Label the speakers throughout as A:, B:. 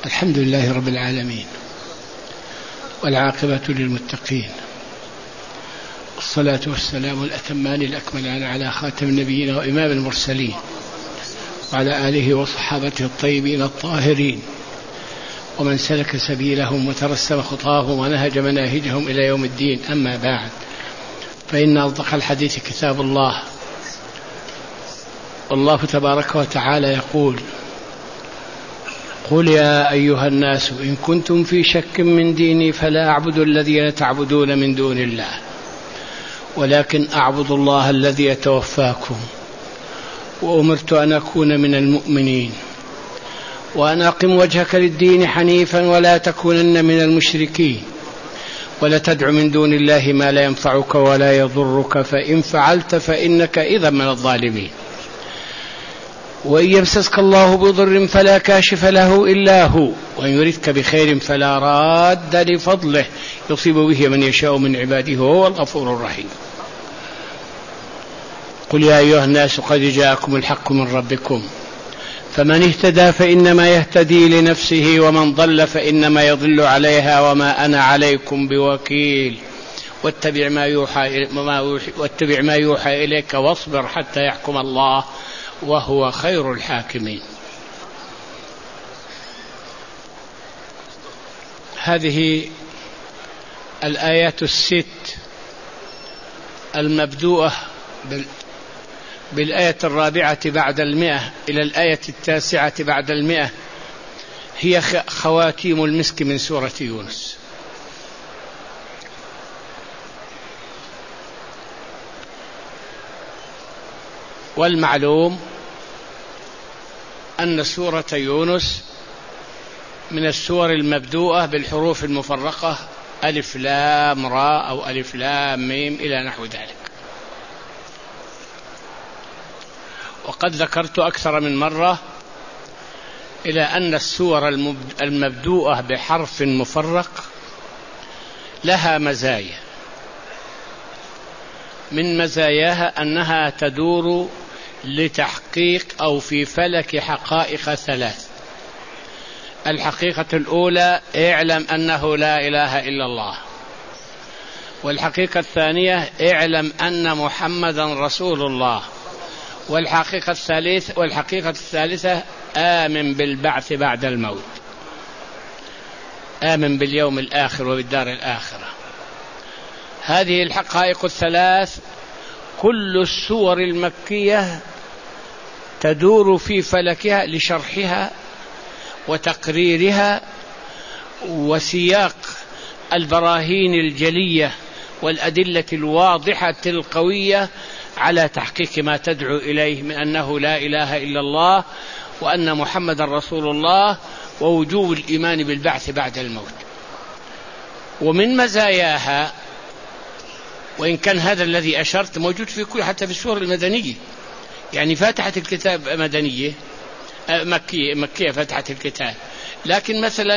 A: الحمد لله رب العالمين، والعاقبة للمتقين، والصلاة والسلام الأتمان الأكملان على خاتم النبيين وإمام المرسلين، وعلى آله وصحابته الطيبين الطاهرين، ومن سلك سبيلهم وترسم خطاهم ونهج مناهجهم إلى يوم الدين. أما بعد، فإن أصدق الحديث كتاب الله، والله تبارك وتعالى يقول: قل يا أيها الناس إن كنتم في شك من ديني فلا أعبد الذين تعبدون من دون الله، ولكن أعبد الله الذي يتوفاكم، وأمرت أن أكون من المؤمنين، وأن أقم وجهك للدين حنيفا ولا تكونن من المشركين، ولا تدع من دون الله ما لا ينفعك ولا يضرك، فإن فعلت فإنك إذا من الظالمين. وإن يمسسك الله بضر فلا كاشف له إلا هو، وإن يردك بخير فلا راد لفضله يصيب به من يشاء من عباده وهو الغفور الرحيم. قل يا أيها الناس قد جاءكم الحق من ربكم، فمن اهتدى فإنما يهتدي لنفسه، ومن ضل فإنما يضل عليها، وما أنا عليكم بوكيل. واتبع ما يوحى إليك واصبر حتى يحكم الله وهو خير الحاكمين. هذه الآيات الست المبدوءة بالآية 4 بعد 100 إلى الآية 9 بعد 100 هي خواتيم المسك من سورة يونس. والمعلوم أن سورة يونس من السور المبدوءة بالحروف المفرقة ألف لام راء أو ألف لام ميم إلى نحو ذلك. وقد ذكرت أكثر من مرة إلى أن السور المبدوءة بحرف مفرق لها مزايا، من مزاياها أنها تدور لتحقيق أو في فلك حقائق 3. الحقيقة الأولى: اعلم أنه لا إله إلا الله. والحقيقة الثانية: اعلم أن محمدا رسول الله. والحقيقة الثالثة: آمن بالبعث بعد الموت، آمن باليوم الآخر وبالدار الآخرة. هذه الحقائق 3 كل السور المكية تدور في فلكها لشرحها وتقريرها وسياق البراهين الجلية والأدلة الواضحة القوية على تحقيق ما تدعو إليه من أنه لا إله إلا الله، وأن محمد رسول الله، ووجوب الإيمان بالبعث بعد الموت. ومن مزاياها، وإن كان هذا الذي أشرت موجود في كل، حتى في السور المدنية، يعني فاتحة الكتاب مدنية مكية فاتحة الكتاب، لكن مثلا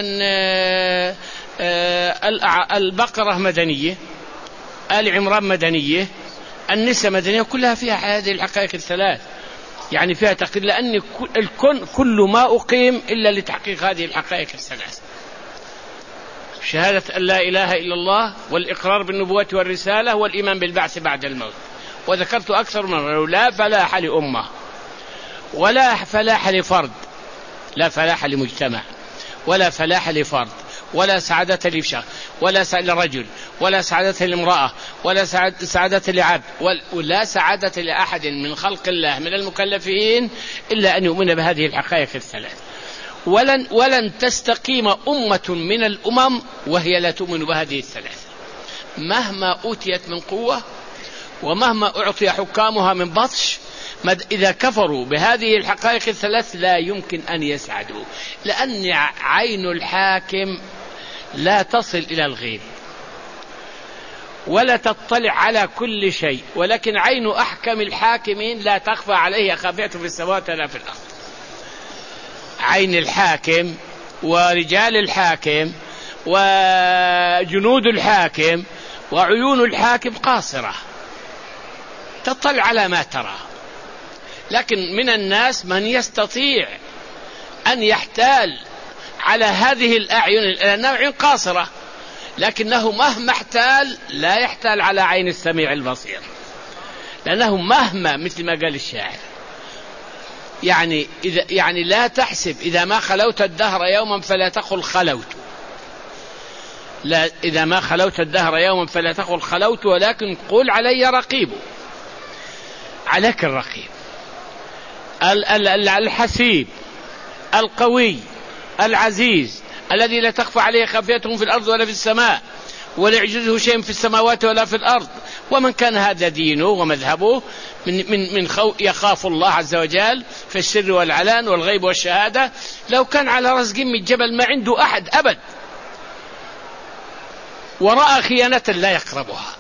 A: البقرة مدنية، آل عمران مدنية، النساء مدنية، كلها فيها هذه الحقائق 3، يعني فيها تقرير، لأن كل ما أقيم إلا لتحقيق هذه الحقائق 3: شهادة أن لا إله إلا الله، والإقرار بالنبوة والرسالة، والإيمان بالبعث بعد الموت. وذكرت أكثر من مرة: لا فلاح لأمة، ولا فلاح لفرد، لا فلاح لمجتمع، ولا فلاح لفرد، ولا سعادة لشخص، ولا لرجل، ولا سعادة لامرأة، ولا سعادة لعبد، ولا سعادة لأحد من خلق الله من المكلفين إلا أن يؤمن بهذه الحقائق 3. ولن تستقيم أمة من الأمم وهي لا تؤمن بهذه 3، مهما أوتيت من قوة، ومهما أعطي حكامها من بطش، إذا كفروا بهذه الحقائق 3 لا يمكن أن يسعدوا، لأن عين الحاكم لا تصل إلى الغيب ولا تطلع على كل شيء، ولكن عين أحكم الحاكمين لا تخفى عليه خافية في السماوات ولا في الأرض. عين الحاكم ورجال الحاكم وجنود الحاكم وعيون الحاكم قاصرة تطلع على ما ترى، لكن من الناس من يستطيع أن يحتال على هذه الأعين، لأنها أعين قاصرة، لكنه مهما احتال لا يحتال على عين السميع البصير، لأنه مهما، مثل ما قال الشاعر، يعني لا تحسب إذا ما خلوت الدهر يوما فلا تقل خلوت، لا، إذا ما خلوت الدهر يوما فلا تقل خلوت، ولكن قل علي رقيب، عليك الرقيب الحسيب القوي العزيز الذي لا تخفى عليه خافية في الأرض ولا في السماء، ولا يعجزه شيء في السماوات ولا في الأرض. ومن كان هذا دينه ومذهبه من يخاف الله عز وجل في السر والعلان والغيب والشهادة، لو كان على رأس قمة الجبل ما عنده أحد أبد، ورأى خيانة لا يقربها،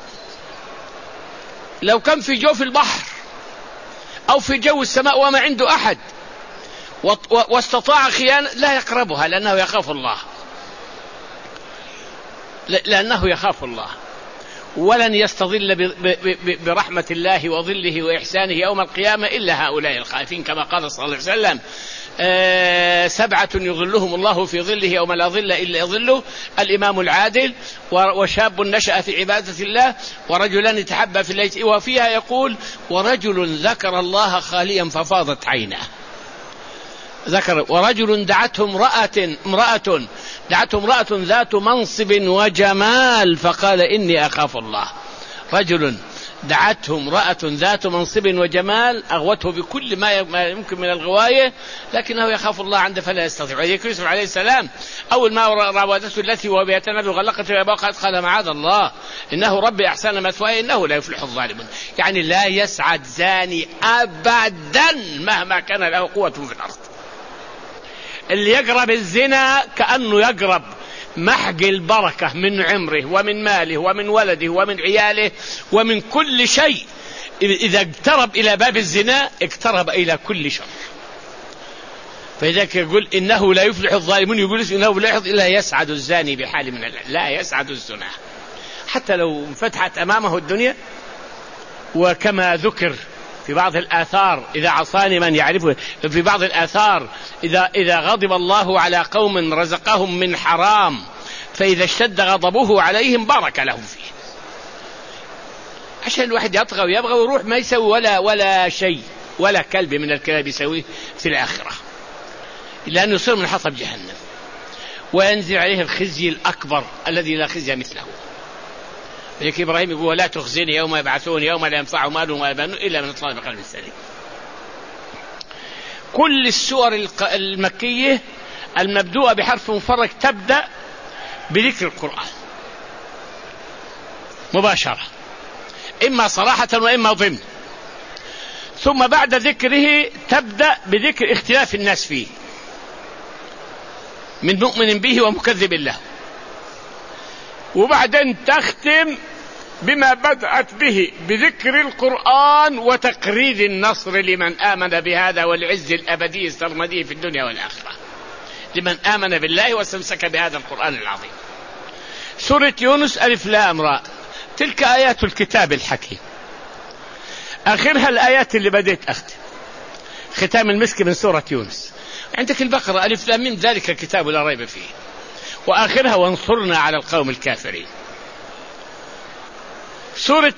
A: لو كان في جوف البحر أو في جو السماء وما عنده أحد واستطاع خيانة لا يقربها، لأنه يخاف الله، ولن يستظل برحمة الله وظله وإحسانه يوم القيامة إلا هؤلاء الخائفين، كما قال صلى الله عليه وسلم: 7 يظلهم الله في ظله يوم لا ظل إلا ظله: الإمام العادل، وشاب نشأ في عبادة الله، ورجلان تحبا في الله. وفيها يقول: ورجل ذكر الله خاليا ففاضت عينه. ورجل دعته امرأة ذات منصب وجمال فقال إني أخاف الله. رجل دعته امرأة ذات منصب وجمال أغوته بكل ما يمكن من الغواية، لكنه يخاف الله عنده فلا يستطيع. وذلك يوسف عليه السلام أول ما راودته التي هو بيتنا غلقت وباقت قال: معاذ الله إنه ربي أحسن مثواي إنه لا يفلح الظالمون. يعني لا يسعد زاني أبدا مهما كان له قوة في الأرض. اللي يقرب الزنا كأنه يقرب محق البركة من عمره ومن ماله ومن ولده ومن عياله ومن كل شيء. إذا اقترب إلى باب الزنا اقترب إلى كل شر. فإذا يقول إنه لا يفلح الظالمون، يقول إنه لا يحظ إلا يسعد الزاني بحال من لا يسعد الزنا حتى لو فتحت أمامه الدنيا. وكما ذكر في بعض الآثار: إذا عصاني من يعرفه. في بعض الآثار: إذا غضب الله على قوم رزقهم من حرام، فإذا اشتد غضبه عليهم بارك لهم فيه. عشان الواحد يطغى ويبغى ويروح ما يسوي ولا شيء، ولا كلب من الكلاب يسويه في الآخرة، لأنه يصير من حطب جهنم، وينزل عليه الخزي الأكبر الذي لا خزي مثله. لذلك إبراهيم يقول: لا تخزني يوم يبعثون يوم لا ينفع مال ولا بنون إلا من أطلع بقلب سليم. كل السور المكية المبدوءة بحرف مفرق تبدأ بذكر القرآن مباشرة، إما صراحة وإما ضمن، ثم بعد ذكره تبدأ بذكر اختلاف الناس فيه من مؤمن به ومكذب له، وبعدين تختم بما بدأت به بذكر القرآن وتقرير النصر لمن آمن بهذا والعز الأبدي السرمدي في الدنيا والآخرة لمن آمن بالله واستمسك بهذا القرآن العظيم. سورة يونس ألف لام راء، تلك آيات الكتاب الحكيم. آخرها الآيات اللي بديت أختم، ختام المسك من سورة يونس. عندك البقرة ألف لام ميم ذلك الكتاب لا ريب فيه، وآخرها وانصرنا على القوم الكافرين. سورة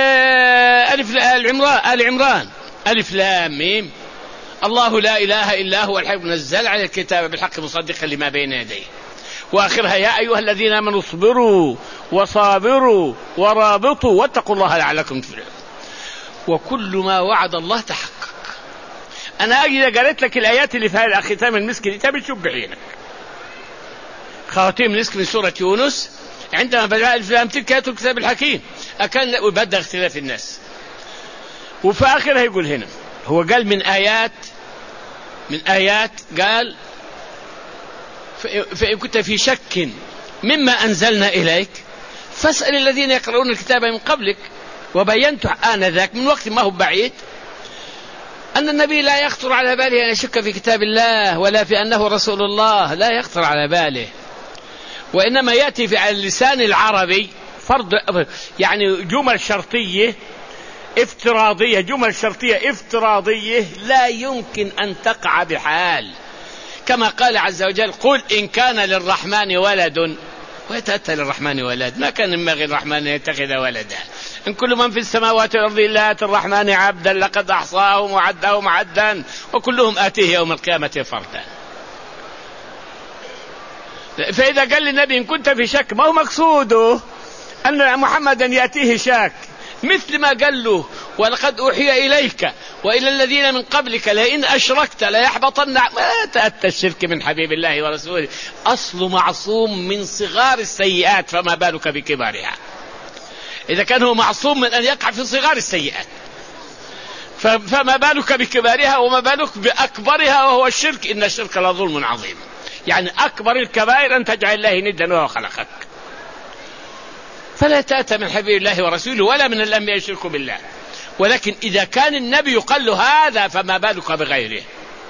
A: آل عمران ألف لام ميم، الله لا إله إلا هو الحي نزل على الكتاب بالحق مصدقا لما بين يديه. وآخرها يا أيها الذين آمنوا اصبروا وصابروا ورابطوا واتقوا الله لعلكم تفلحون. وكل ما وعد الله تحقق. أنا أجد قالت لك الآيات اللي فيها ختام المسك دي تبي بعينك. خواتيم المسك من سورة يونس عندما بدأ ألف لام تلك آيات الكتاب الحكيم أكان وبدأ اختلاف الناس. وفي آخرها يقول هنا هو قال من آيات قال فإن كنت في شك مما أنزلنا إليك فاسأل الذين يقرؤون الكتاب من قبلك. وبينت آنذاك من وقت ما هو بعيد أن النبي لا يخطر على باله أن يشك في كتاب الله ولا في أنه رسول الله، لا يخطر على باله، وإنما يأتي في اللسان العربي فرض يعني جمل شرطية افتراضية لا يمكن أن تقع بحال، كما قال عز وجل: قل إن كان للرحمن ولد، ويتأتى للرحمن ولد، ما كان ينبغي الرحمن أن يتخذ ولدا. إن كل من في السماوات والأرض إلا آتي الرحمن عبدا لقد أحصاهم وعدهم عدا وكلهم آتيه يوم القيامة فردا. فإذا قال للنبي إن كنت في شك، ما هو مقصوده أن محمدا يأتيه شاك، مثل ما قال له: ولقد أوحي إليك وإلى الذين من قبلك لئن أشركت ليحبطن. ما تأتى الشرك من حبيب الله ورسوله، أصل معصوم من صغار السيئات، فما بالك بكبارها؟ إذا كان هو معصوم من أن يقع في صغار السيئات، فما بالك بكبارها، وما بالك بأكبرها وهو الشرك. إن الشرك لظلم عظيم، يعني أكبر الكبائر أن تجعل الله ندا وهو خلقك. فلا تأتى من حبيب الله ورسوله ولا من الأنبياء يشركوا بالله. ولكن إذا كان النبي يقال له هذا، فما بالك بغيره؟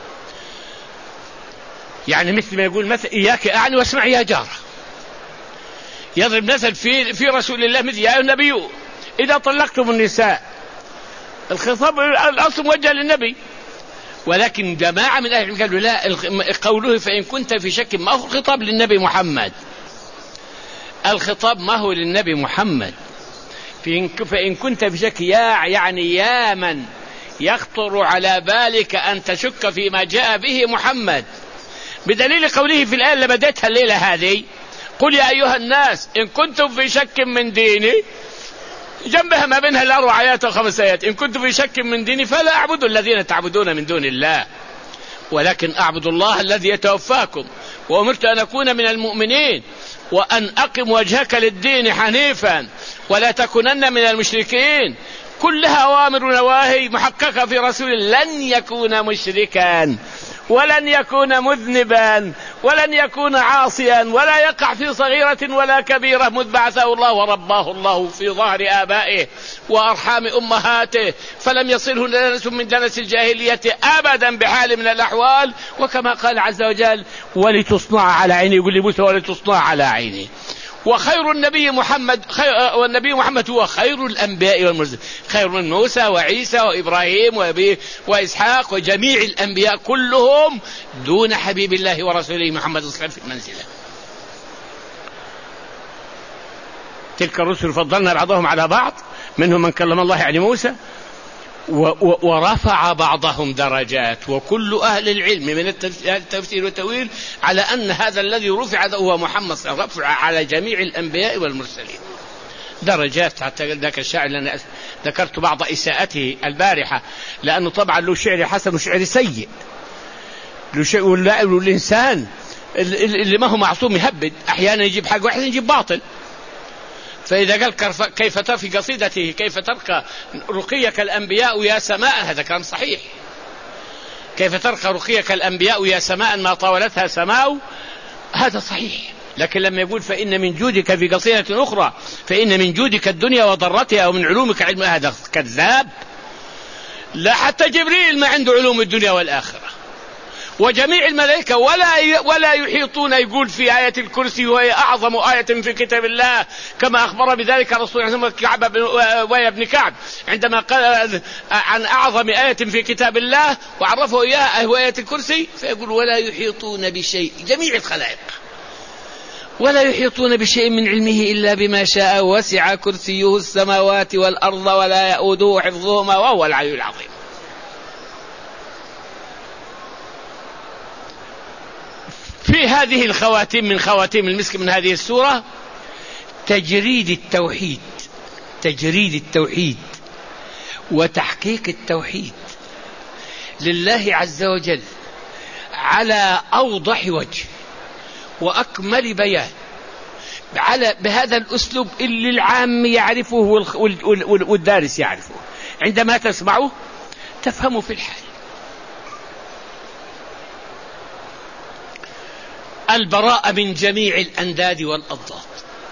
A: يعني مثل ما يقول مثل: إياك أعني واسمع يا جار. يضرب مثل في رسول الله مثل: يا أيها النبي إذا طلقتم النساء. الخطاب الأصل موجه للنبي، ولكن جماعة من أهل العلم قالوا لا، قوله فإن كنت في شك ما هو خطاب للنبي محمد، الخطاب ما هو للنبي محمد. فإن كنت في شك يعني يا من يخطر على بالك أن تشك فيما جاء به محمد، بدليل قوله في الآية اللي بدأتها الليلة هذه: قل يا أيها الناس إن كنتم في شك من ديني، جنبها ما بينها الأربع آيات وخمس آيات: إن كنتم في شك من ديني فلا أعبد الذين تعبدون من دون الله ولكن أعبد الله الذي يتوفاكم وأمرت أن أكون من المؤمنين وأن أقم وجهك للدين حنيفا ولا تكونن من المشركين. كلها أوامر ونواهي محققة في رسول. لن يكون مشركا ولن يكون مذنبا ولن يكون عاصيا ولا يقع في صغيرة ولا كبيرة مذ بعثه الله ورباه الله في ظهر آبائه وأرحام أمهاته، فلم يصله دنس من دنس الجاهلية أبدا بحال من الأحوال. وكما قال عز وجل: ولتصنع على عيني، يقول لموسى: ولتصنع على عيني. وخير النبي محمد والنبي محمد هو خير الأنبياء والمرسلين، خير من موسى وعيسى وإبراهيم وإسحاق وجميع الأنبياء كلهم دون حبيب الله ورسوله محمد صلى الله عليه وسلم في المنزلة. تلك الرسل فضلنا بعضهم على بعض، منهم من كلم الله يعني موسى، ورفع بعضهم درجات. وكل أهل العلم من التفسير والتأويل على أن هذا الذي رفع هو محمد صلى الله عليه وسلم، رفع على جميع الأنبياء والمرسلين درجات. حتى ذاك الشاعر لأن ذكرت بعض إساءته البارحة، لأنه طبعا له شعر حسن وشعر سيء، والإنسان اللي ما هو معصوم يهبد، أحيانا يجيب حق وأحيانا يجيب باطل. فإذا قال كيف في قصيدته كيف ترقى رقيك الأنبياء يا سماء، هذا كلام صحيح. كيف ترقى رقيك الأنبياء يا سماء ما طاولتها سماء، هذا صحيح. لكن لما يقول فإن من جودك في قصيدة أخرى فإن من جودك الدنيا وضرتها ومن علومك علم، هذا كذاب. لا، حتى جبريل ما عنده علوم الدنيا والآخرة، وجميع الملائكة ولا يحيطون. يقول في آية الكرسي وهي أعظم آية في كتاب الله، كما أخبر بذلك رسول الله كعب بن كعب عندما قال عن أعظم آية في كتاب الله وعرفه إياها هو آية الكرسي، فيقول ولا يحيطون بشيء، جميع الخلائق ولا يحيطون بشيء من علمه إلا بما شاء وسع كرسيه السماوات والأرض ولا يؤوده حفظهما وهو العلي العظيم. في هذه الخواتيم من خواتيم المسك من هذه السورة تجريد التوحيد وتحقيق التوحيد لله عز وجل على أوضح وجه وأكمل بيان، بهذا الأسلوب اللي العام يعرفه والدارس يعرفه، عندما تسمعه تفهمه في الحال. البراءة من جميع الأنداد والأضداد،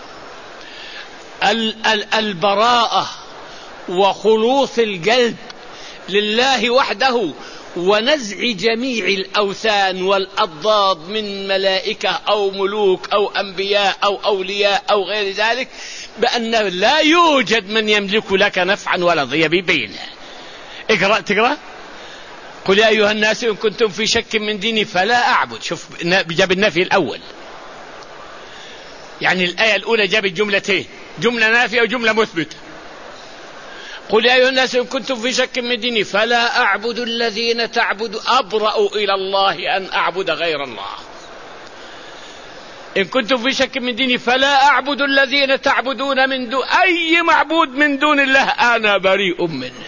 A: البراءة وخلوص القلب لله وحده، ونزع جميع الأوثان والأضداد من ملائكة أو ملوك أو أنبياء أو أولياء أو غير ذلك، بأن لا يوجد من يملك لك نفعا ولا ضيا. بينها تقرأ قل يا أيها الناس إن كنتم في شك من ديني فلا أعبد. شوف جاب النفي الأول، يعني الآية الأولى جابت جملتين، جملة نافية وجملة مثبتة. قل يا أيها الناس إن كنتم في شك من ديني فلا أعبد الذين تعبد، أبرأ إلى الله أن أعبد غير الله. إن كنتم في شك من ديني فلا أعبد الذين تعبدون من دون أي معبود من دون الله، أنا بريء منه.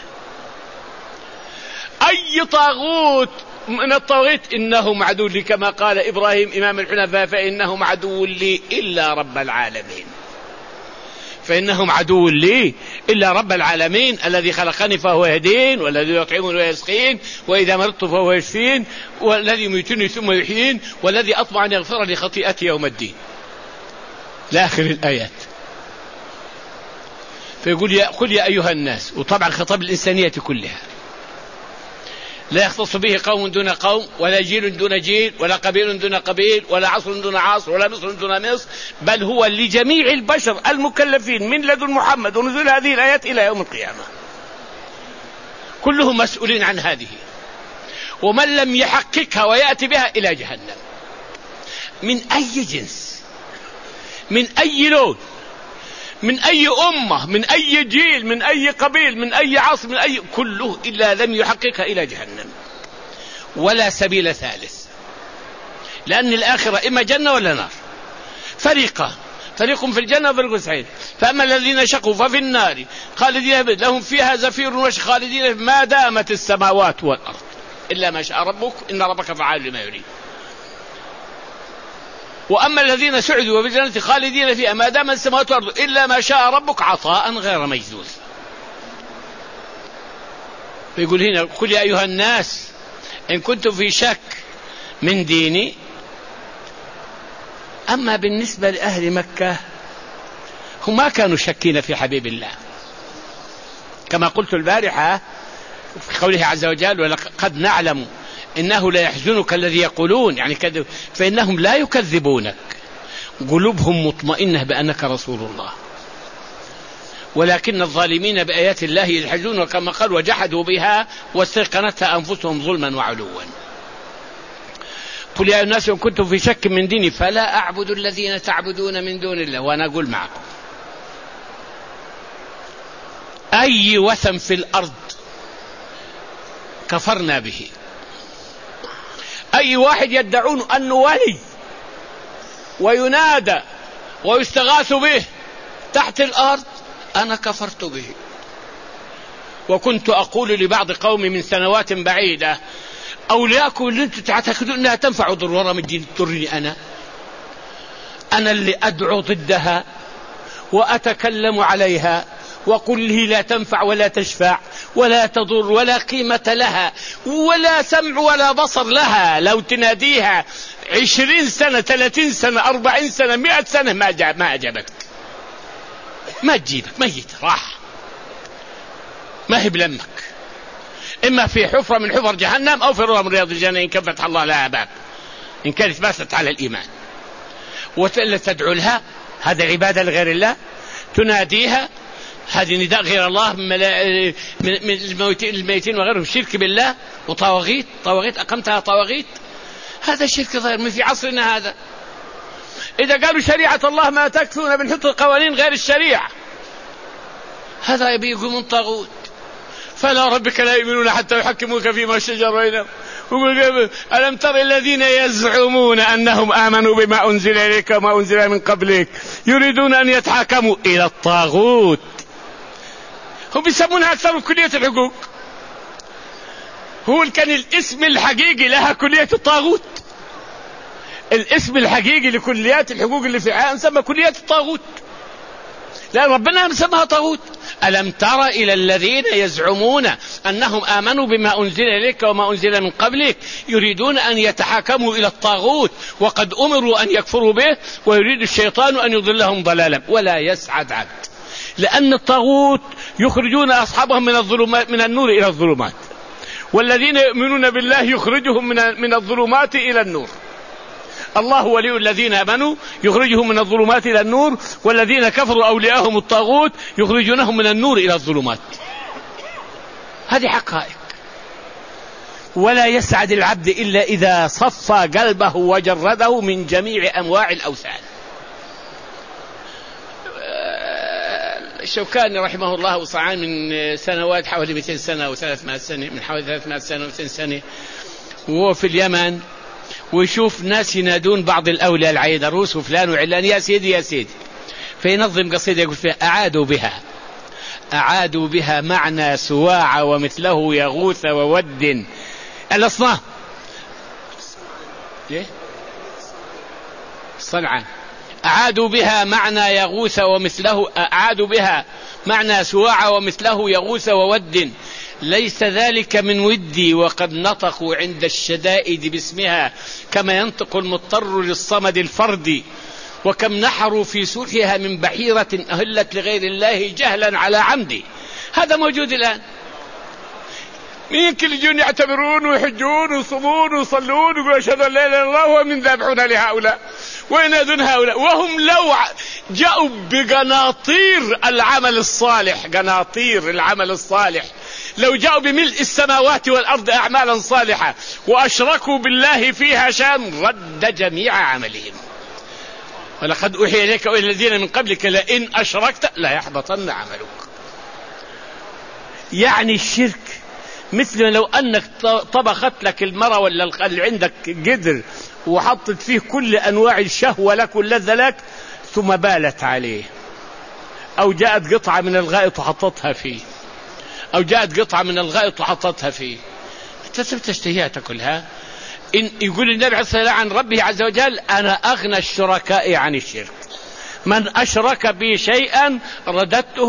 A: أي طاغوت من الطاغوت إنهم عدو لي، كما قال إبراهيم إمام الحنفاء فإنهم عدو لي إلا رب العالمين. فإنهم عدو لي إلا رب العالمين الذي خلقني فهو يهدين، والذي يطعمني ويسقين، وإذا مرضت فهو يشفين، والذي يميتني ثم يحيين، والذي أطمع أن يغفر لي خطيئتي يوم الدين، لآخر الآيات. فيقول قل يا أيها الناس، وطبعا خطاب الإنسانية كلها، لا يختص به قوم دون قوم، ولا جيل دون جيل، ولا قبيل دون قبيل، ولا عصر دون عصر، ولا مصر دون مصر، بل هو لجميع البشر المكلفين من لدن محمد ونزول هذه الآيات إلى يوم القيامة، كلهم مسؤولين عن هذه. ومن لم يحققها ويأتي بها إلى جهنم، من أي جنس، من أي لون، من أي أمة، من أي جيل، من أي قبيل، من أي عصر، من أي، كله إلا لم يحققها إلى جهنم، ولا سبيل ثالث. لأن الآخرة إما جنة ولا نار، فريق في الجنة وفريق في السعير. فأما الذين شقوا ففي النار خالدين لهم فيها زفير وشق خالدين ما دامت السماوات والأرض إلا ما شاء ربك إن ربك فعال لما يريد. وأما الذين سعدوا وبالجنة خالدين فيها ما دام السماوات والأرض إلا ما شاء ربك عطاء غير مجذوذ. فيقول هنا قل يا أيها الناس إن كنتم في شك من ديني. أما بالنسبة لأهل مكة هم ما كانوا شكين في حبيب الله، كما قلت البارحة في قوله عز وجل ولقد نعلم إنه لا يحزنك الذي يقولون، يعني كذب، فإنهم لا يكذبونك، قلوبهم مطمئنة بأنك رسول الله، ولكن الظالمين بآيات الله يجحدون، كما قال وجحدوا بها واستيقنتها أنفسهم ظلما وعلوا. قل يا الناس إن كنتم في شك من ديني فلا أعبد الذين تعبدون من دون الله. وأنا أقول معكم أي وثن في الأرض كفرنا به، أي واحد يدعون أنه ولي وينادى ويستغاث به تحت الأرض أنا كفرت به. وكنت أقول لبعض قومي من سنوات بعيدة أولياءكم اللي أنتم تعتقدون أنها تنفع ضر ورا من الدين تضرني أنا اللي أدعو ضدها وأتكلم عليها وقل لي لا تنفع ولا تشفع ولا تضر ولا قيمة لها ولا سمع ولا بصر لها. لو تناديها 20 سنة 30 سنة 40 سنة 100 سنة ما أجابك، ما تجيبك، ميت راح، ما هي بلمك، إما في حفرة من حفر جهنم أو في روضة من رياض الجنة إن كان فتح الله لها باب، إن كانت ماتت على الإيمان. وتلا تدعو لها هذا عبادة لغير الله، تناديها هذه نداء غير الله من الميتين وغيرهم، شرك بالله وطواغيت، أقمتها طواغيت، هذا شرك ظاهر من في عصرنا هذا. إذا قالوا شريعة الله ما تكفون بنحط قوانين غير الشريعة، هذا يبي من طاغوت. فلا ربك لا يؤمنون حتى يحكموك فيما شجر بينهم. ألم تر الذين يزعمون أنهم آمنوا بما أنزل إليك وما أنزل من قبلك يريدون أن يتحاكموا إلى الطاغوت. هم بيسمونها أكثر كلية الحقوق، هو كان الاسم الحقيقي لها كلية الطاغوت، الاسم الحقيقي لكليات الحقوق اللي في العالم سمى كلية الطاغوت، لا ربنا مسمها طاغوت. ألم تر إلى الذين يزعمون أنهم آمنوا بما أنزل إليك وما أنزل من قبلك يريدون أن يتحاكموا إلى الطاغوت وقد أمروا أن يكفروا به ويريد الشيطان أن يضلهم ضلالا ولا يسعد عبد. لأن الطاغوت يخرجون أصحابهم من الظلمات من النور إلى الظلمات، والذين يؤمنون بالله يخرجهم من الظلمات إلى النور. الله ولي الذين آمنوا يخرجهم من الظلمات إلى النور، والذين كفروا أولياءهم الطاغوت يخرجونهم من النور إلى الظلمات. هذه حقائق. ولا يسعد العبد إلا إذا صفى قلبه وجرده من جميع أنواع الأوثان. الشوكاني رحمه الله وصعان من سنوات حوالي 200 سنة أو 300 سنة، من حوالي 300 سنة و200 سنة، وهو في اليمن ويشوف ناس ينادون بعض الأولياء العيدروس وفلان وعلان يا سيدي يا سيدي، فينظم قصيدة يقول فيها أعادوا بها معنى سواع ومثله يغوث وود الأصنام صنعاء. أعادوا بها معنى يغوث ومثله، أعادوا بها معنى سواع ومثله يغوث وود، ليس ذلك من ودي وقد نطقوا عند الشدائد باسمها كما ينطق المضطر للصمد الفردي، وكم نحروا في سوحها من بحيرة أهلت لغير الله جهلا على عمدي. هذا موجود الآن، مين كل يجون يعتبرون ويحجون ويصومون ويصلون ويقولوا أشهد أن لا إله إلا الله ومن ذابحون لهؤلاء وينادون هؤلاء، وهم لو جاءوا بقناطير العمل الصالح، قناطير العمل الصالح، لو جاءوا بملء السماوات والأرض أعمالا صالحة وأشركوا بالله فيها شان رد جميع عملهم. ولقد أوحي إليك وإلى الذين من قبلك لئن أشركت لا يحبطن عملك. يعني الشرك مثل لو أنك طبخت لك المرأة ولا اللي عندك قدر وحطت فيه كل أنواع الشهوة لك واللذة لك ثم بالت عليه، أو جاءت قطعة من الغائط وحطتها فيه، أو جاءت قطعة من الغائط وحطتها فيه، تشتهيها تأكلها. إن يقول النبي عليه الصلاة والسلام عن ربه عز وجل أنا أغنى الشركاء عن الشرك، من أشرك بي شيئا رددته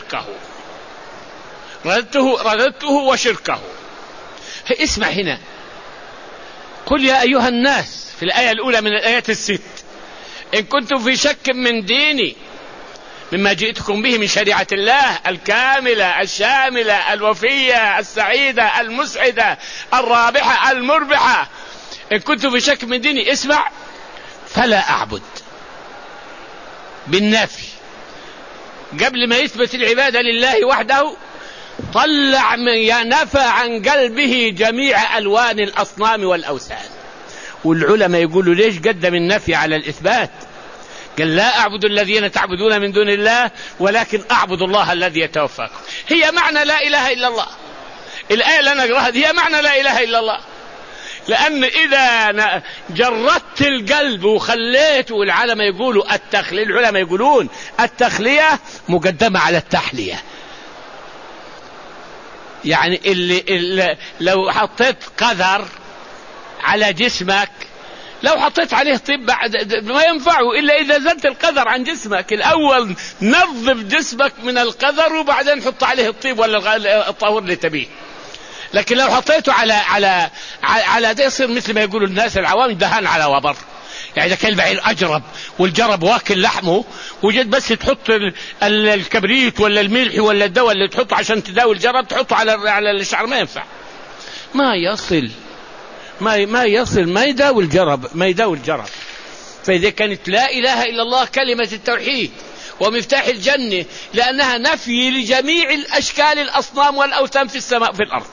A: وشركه. اسمع هنا، قل يا أيها الناس في الآية الأولى من الآيات الست إن كنتم في شك من ديني مما جئتكم به من شريعة الله الكاملة الشاملة الوفية السعيدة المسعدة الرابحة المربحة، إن كنتم في شك من ديني اسمع فلا أعبد بالنفي قبل ما يثبت العبادة لله وحده، طلع نفى عن قلبه جميع ألوان الأصنام والأوثان. والعلماء يقولوا ليش قدم النفي على الإثبات؟ قال لا أعبد الذين تعبدون من دون الله ولكن أعبد الله الذي يتوفاكم. هي معنى لا إله إلا الله، الآية اللي أنا أقرأها هي معنى لا إله إلا الله، لأن إذا جردت القلب وخليته، والعلماء يقولوا العلماء يقولون التخلية مقدمة على التحلية. يعني اللي لو حطيت قذر على جسمك، لو حطيت عليه طيب بعد ما ينفعه إلا إذا زلت القذر عن جسمك. الأول نظف جسمك من القذر وبعدين حط عليه الطيب ولا الطهور اللي تبيه. لكن لو حطيته على ده يصير مثل ما يقولوا الناس العوام دهان على وبر. يعني إذا كان البعير أجرب والجرب واكل لحمه وجد بس تحط الكبريت ولا الملح ولا الدواء اللي تحطه عشان تداوي الجرب تحطه على الشعر ما ينفع، ما يصل ما يداوي الجرب. فإذا كانت لا إله إلا الله كلمة التوحيد ومفتاح الجنة، لأنها نفي لجميع الأشكال الأصنام والأوثان في السماء في الأرض،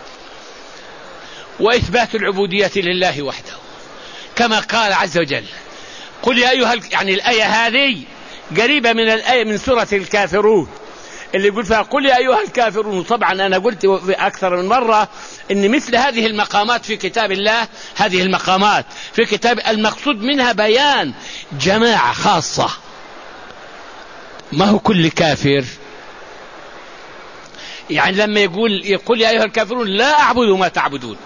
A: وإثبات العبودية لله وحده كما قال عز وجل قل يا أيها يعني الآية هذه قريبة من الآية من سورة الكافرون اللي يقول فيها قل يا أيها الكافرون. طبعا أنا قلت أكثر من مرة إن مثل هذه المقامات في كتاب الله، هذه المقامات في كتاب المقصود منها بيان جماعة خاصة، ما هو كل كافر. يعني لما يقول يا أيها الكافرون لا أعبد ما تعبدون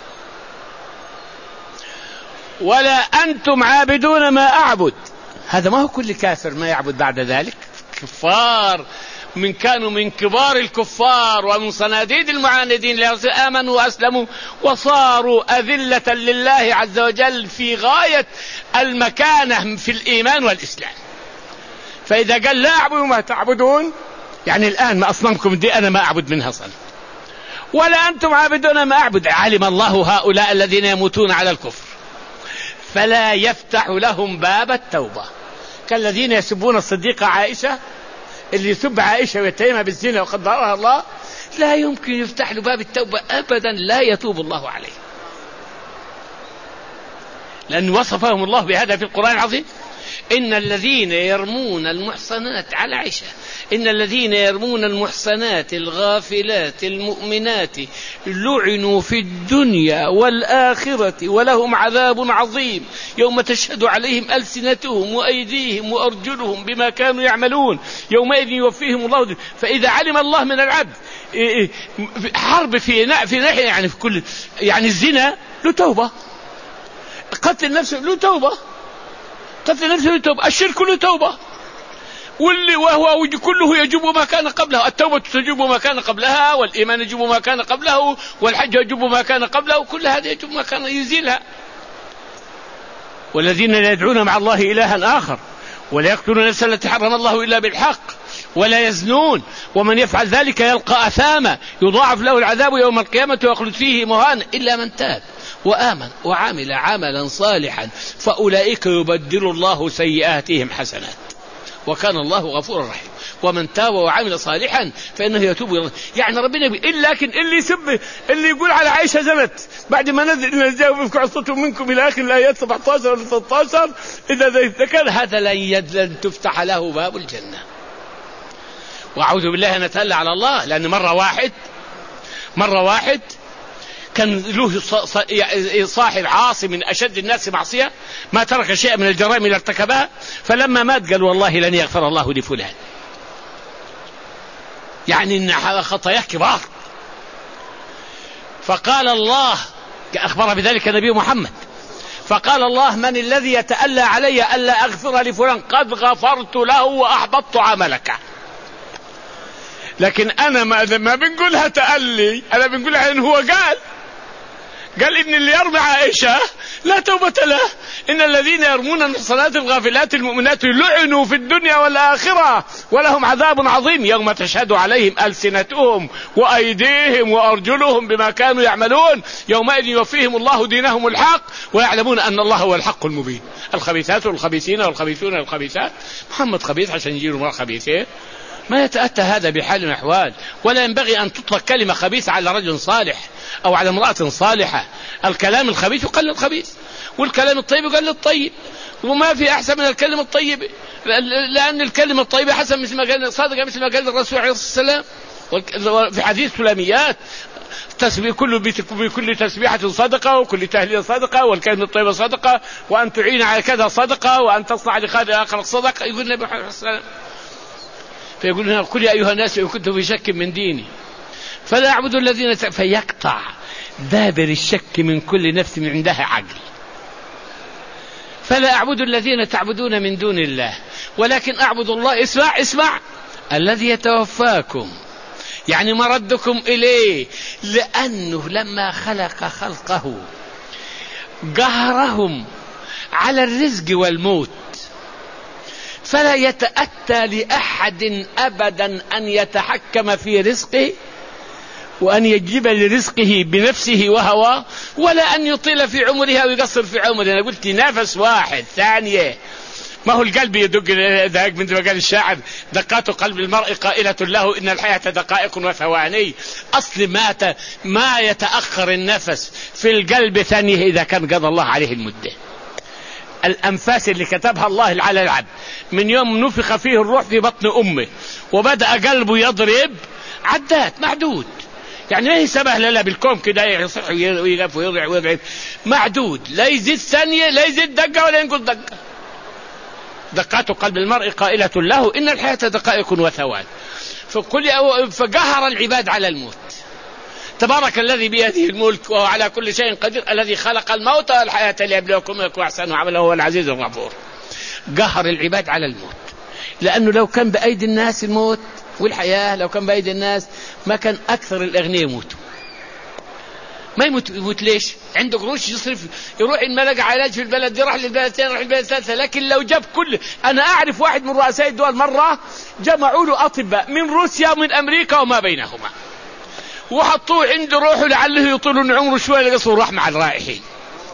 A: ولا أنتم عابدون ما أعبد، هذا ما هو كل كافر ما يعبد بعد ذلك. كفار كانوا من كبار الكفار ومن صناديد المعاندين آمنوا وأسلموا وصاروا أذلة لله عز وجل في غاية المكانة في الإيمان والإسلام. فإذا قال لا أعبد ما تعبدون يعني الآن ما أصنامكم دي أنا ما أعبد منها صنم، ولا أنتم عابدون ما أعبد. علم الله هؤلاء الذين يموتون على الكفر فلا يفتح لهم باب التوبة، كالذين يسبون الصديقة عائشة، اللي يسب عائشة ويتهمها بالزنا وقد ضرها الله لا يمكن يفتح له باب التوبة أبدا، لا يتوب الله عليه، لأن وصفهم الله بهذا في القرآن العظيم. إن الذين يرمون المحصنات على عائشة، إن الذين يرمون المحصنات الغافلات المؤمنات لعنوا في الدنيا والآخرة ولهم عذاب عظيم يوم تشهد عليهم ألسنتهم وأيديهم وأرجلهم بما كانوا يعملون يومئذ يوفيهم الله. فإذا علم الله من العبد حرب في ناحية، يعني في كل، يعني الزنا له توبة، قتل نفسه له توبة، قتل نفسه له توبة، الشرك له توبة، وهو كله يجب ما كان قبله. التوبة تجب ما كان قبلها، والإيمان يجب ما كان قبله، والحج يجب ما كان قبله، كل هذا يجب ما كان يزيلها. والذين لا يدعون مع الله إلها آخر ولا يقتلون النفس التي حرم الله إلا بالحق ولا يزنون ومن يفعل ذلك يلقى أثاما يضاعف له العذاب يوم القيامة ويخلد فيه مهانا إلا من تاب وآمن وعمل عملا صالحا فأولئك يبدل الله سيئاتهم حسنات وكان الله غفورا رحيما. ومن تاب وعمل صالحا فإنه يتوب إلى الله. يعني ربنا لكن اللي يسب، اللي يقول على عائشة زنت بعد ما نزل إن الجاوب يفكع عصتهم منكم إلى آخر الآيات 17 و 13، إذا ذكر هذا لن تفتح له باب الجنة. وأعوذ بالله أن أتألى على الله، لأن مرة واحد كان له صاحب عاصي من أشد الناس معصية، ما ترك شيئا من الجرائم اللي ارتكبها، فلما مات قال والله لن يغفر الله لفلان، يعني إن خطاياه كبار. فقال الله، أخبر بذلك النبي محمد، فقال الله من الذي يتألى علي ألا أغفر لفلان؟ قد غفرت له وأحبطت عملك. لكن أنا ما بنقولها تألي، أنا بنقولها إن هو قال إن اللي يرمي عائشة لا توبة له. إن الذين يرمون المحصنات الغافلات المؤمنات لعنوا في الدنيا والآخرة ولهم عذاب عظيم يوم تشهد عليهم ألسنتهم وأيديهم وأرجلهم بما كانوا يعملون يومئذ يوفيهم الله دينهم الحق ويعلمون أن الله هو الحق المبين. الخبيثات والخبيثين والخبيثون والخبيثات، محمد خبيث عشان يجيله مرة خبيثين، ما يتأتى هذا بحال من الأحوال. ولا ينبغي أن تطلق كلمة خبيثة على رجل صالح أو على امرأة صالحة. الكلام الخبيث يقال للخبيث، والكلام الطيب يقال للطيب، وما في أحسن من الكلمة الطيب، لأن الكلمة الطيبة حسن مثل ما قال صادق، مثل ما قال الرسول عليه الصلاة والسلام في حديث سلاميات، بكل تسبيحة صدقة وكل تهليل صدقة والكلمة الطيبة صدقة وأن تعين على كذا صدقة وأن تصنع لخالد آخر صدقة. يقول النبي عليه الصلاة والسلام، فيقول لنا قل يا أيها الناس إن كنتم في شك من ديني فلا أعبد الذين فيقطع دابر الشك من كل نفس من عندها عقل. فلا أعبد الذين تعبدون من دون الله ولكن أعبد الله، اسمع الذي يتوفاكم، يعني مردكم إليه، لأنه لما خلق خلقه قهرهم على الرزق والموت، فلا يتأتى لأحد أبدا أن يتحكم في رزقه وأن يجيب لرزقه بنفسه وهواه، ولا أن يطيل في عمرها ويقصر في عمره. أنا قلت نفس واحد ثانية، ما هو القلب يدق دقائق، من ما قال الشاعر دقات قلب المرء قائلة له إن الحياة دقائق وثواني. أصل ما يتأخر النفس في القلب ثانية إذا كان قضى الله عليه المدة. الأنفاس اللي كتبها الله على العبد من يوم نفخ فيه الروح في بطن أمه وبدأ قلبه يضرب عدات معدود، يعني ما هي سبه لا بالكوم كده يصح ويقف ويضع معدود، لا يزيد ثانية لا يزيد دقة ولا ينقل دقة. دقات قلب المرء قائلة له إن الحياة دقائق وثوان. فقهر العباد على الموت. تبارك الذي بيده الملك وهو على كل شيء قدير الذي خلق الموت والحياة ليبلوكم أيكم أحسن عملا وهو العزيز الغفور. قهر العباد على الموت، لأنه لو كان بأيدي الناس الموت والحياة، لو كان بأيدي الناس ما كان أكثر الأغنياء يموتوا. ما يموت ليش؟ عنده قروش يصرف، يروح إن ما لقى علاج في البلد دي راح للبلد الثاني راح للبلد الثالثة. لكن لو جاب أنا أعرف واحد من رؤساء الدول مرة جمعوا له أطباء من روسيا ومن أمريكا وما بينهما وحطوه عنده روحه لعله يطول عمره شوية لقصه وراح مع الرائحين.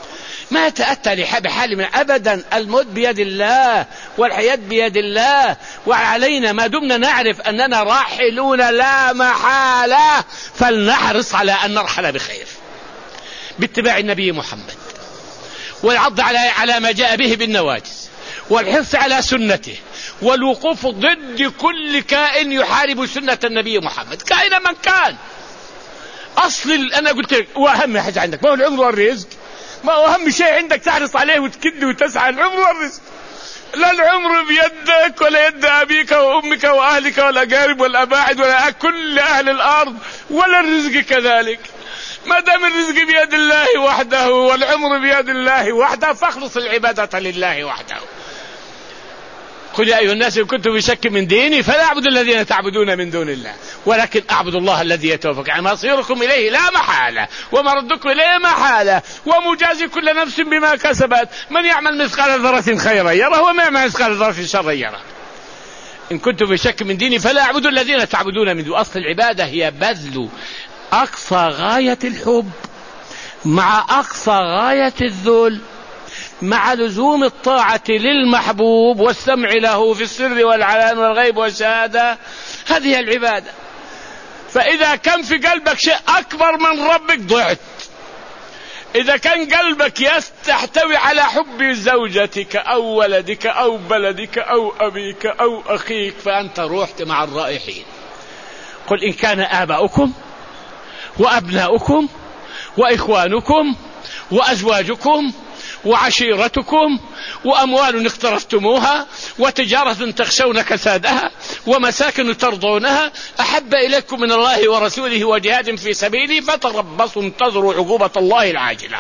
A: ما يتأتى بحال من أبدا. الموت بيد الله والحياة بيد الله، وعلينا ما دمنا نعرف أننا راحلون لا محالة فلنحرص على أن نرحل بخير باتباع النبي محمد، والعض على ما جاء به بالنواجذ، والحرص على سنته، والوقوف ضد كل كائن يحارب سنة النبي محمد كائنا من كان. أصل أنا قلت لك وأهم حاجة عندك ما هو العمر والرزق، ما هو أهم شيء عندك تحرص عليه وتكد وتسعى العمر والرزق. لا العمر بيدك ولا يد أبيك وأمك وأهلك والأقارب والأباعد ولا كل أهل الأرض، ولا الرزق كذلك. ما دام الرزق بيد الله وحده والعمر بيد الله وحده فاخلص العبادة لله وحده. قل يا أيها الناس إن كنتم في شك من ديني فلا أعبد الذين تعبدون من دون الله ولكن أعبد الله الذي يتوفاكم. يعني مصيركم إليه لا محالة ومردكم إليه محالة، ومجازي كل نفس بما كسبت، من يعمل مثقال ذرة خيرا يره وما يعمل مثقال ذرة شرا يره. إن كنتم في شك من ديني فلا أعبد الذين تعبدون من دون. أصل العبادة هي بذل أقصى غاية الحب مع أقصى غاية الذل، مع لزوم الطاعة للمحبوب والسمع له في السر والعلان والغيب والشهادة. هذه العبادة. فإذا كان في قلبك شيء أكبر من ربك ضعت. إذا كان قلبك يستحتوي على حب زوجتك أو ولدك أو بلدك أو أبيك أو أخيك فأنت رحت مع الرائحين. قل إن كان آباؤكم وأبناؤكم وإخوانكم وأزواجكم وعشيرتكم وأموال اقترفتموها وتجارة تخشون كسادها ومساكن ترضونها أحب إليكم من الله ورسوله وجهاد في سبيله فتربصوا انتظروا عقوبة الله العاجلة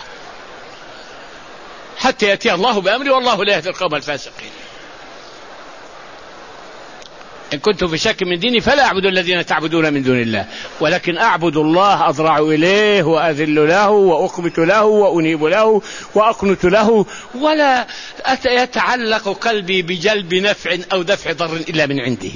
A: حتى يأتي الله بأمره والله لا يهدي القوم الفاسقين. إن كنتم في شك من ديني فلا أعبد الذين تعبدون من دون الله ولكن أعبد الله أضرع إليه وأذل له وأقبت له وأنيب له وأقنت له ولا يتعلق قلبي بجلب نفع أو دفع ضر إلا من عنده.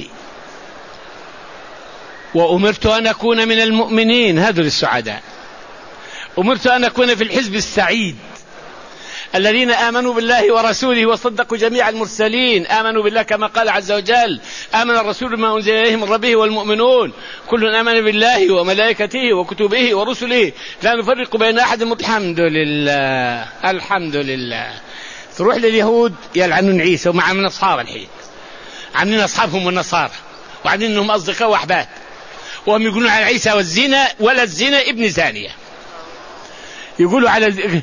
A: وأمرت أن أكون من المؤمنين، هذول السعداء. أمرت أن أكون في الحزب السعيد الذين آمنوا بالله ورسوله وصدقوا جميع المرسلين. آمنوا بالله كما قال عز وجل آمن الرسول بما أنزل إليه من ربه والمؤمنون كل آمن بالله وملائكته وكتبه ورسله لا نفرق بين أحد. الحمد لله الحمد لله. تروح لليهود يلعنون عيسى ومع من أصحاب الحين عاملين أصحابهم والنصارى وعاملين أنهم أصدقاء وأحباب وهم يقولون على عيسى والزنا ولا الزنا ابن زانية. يقولوا على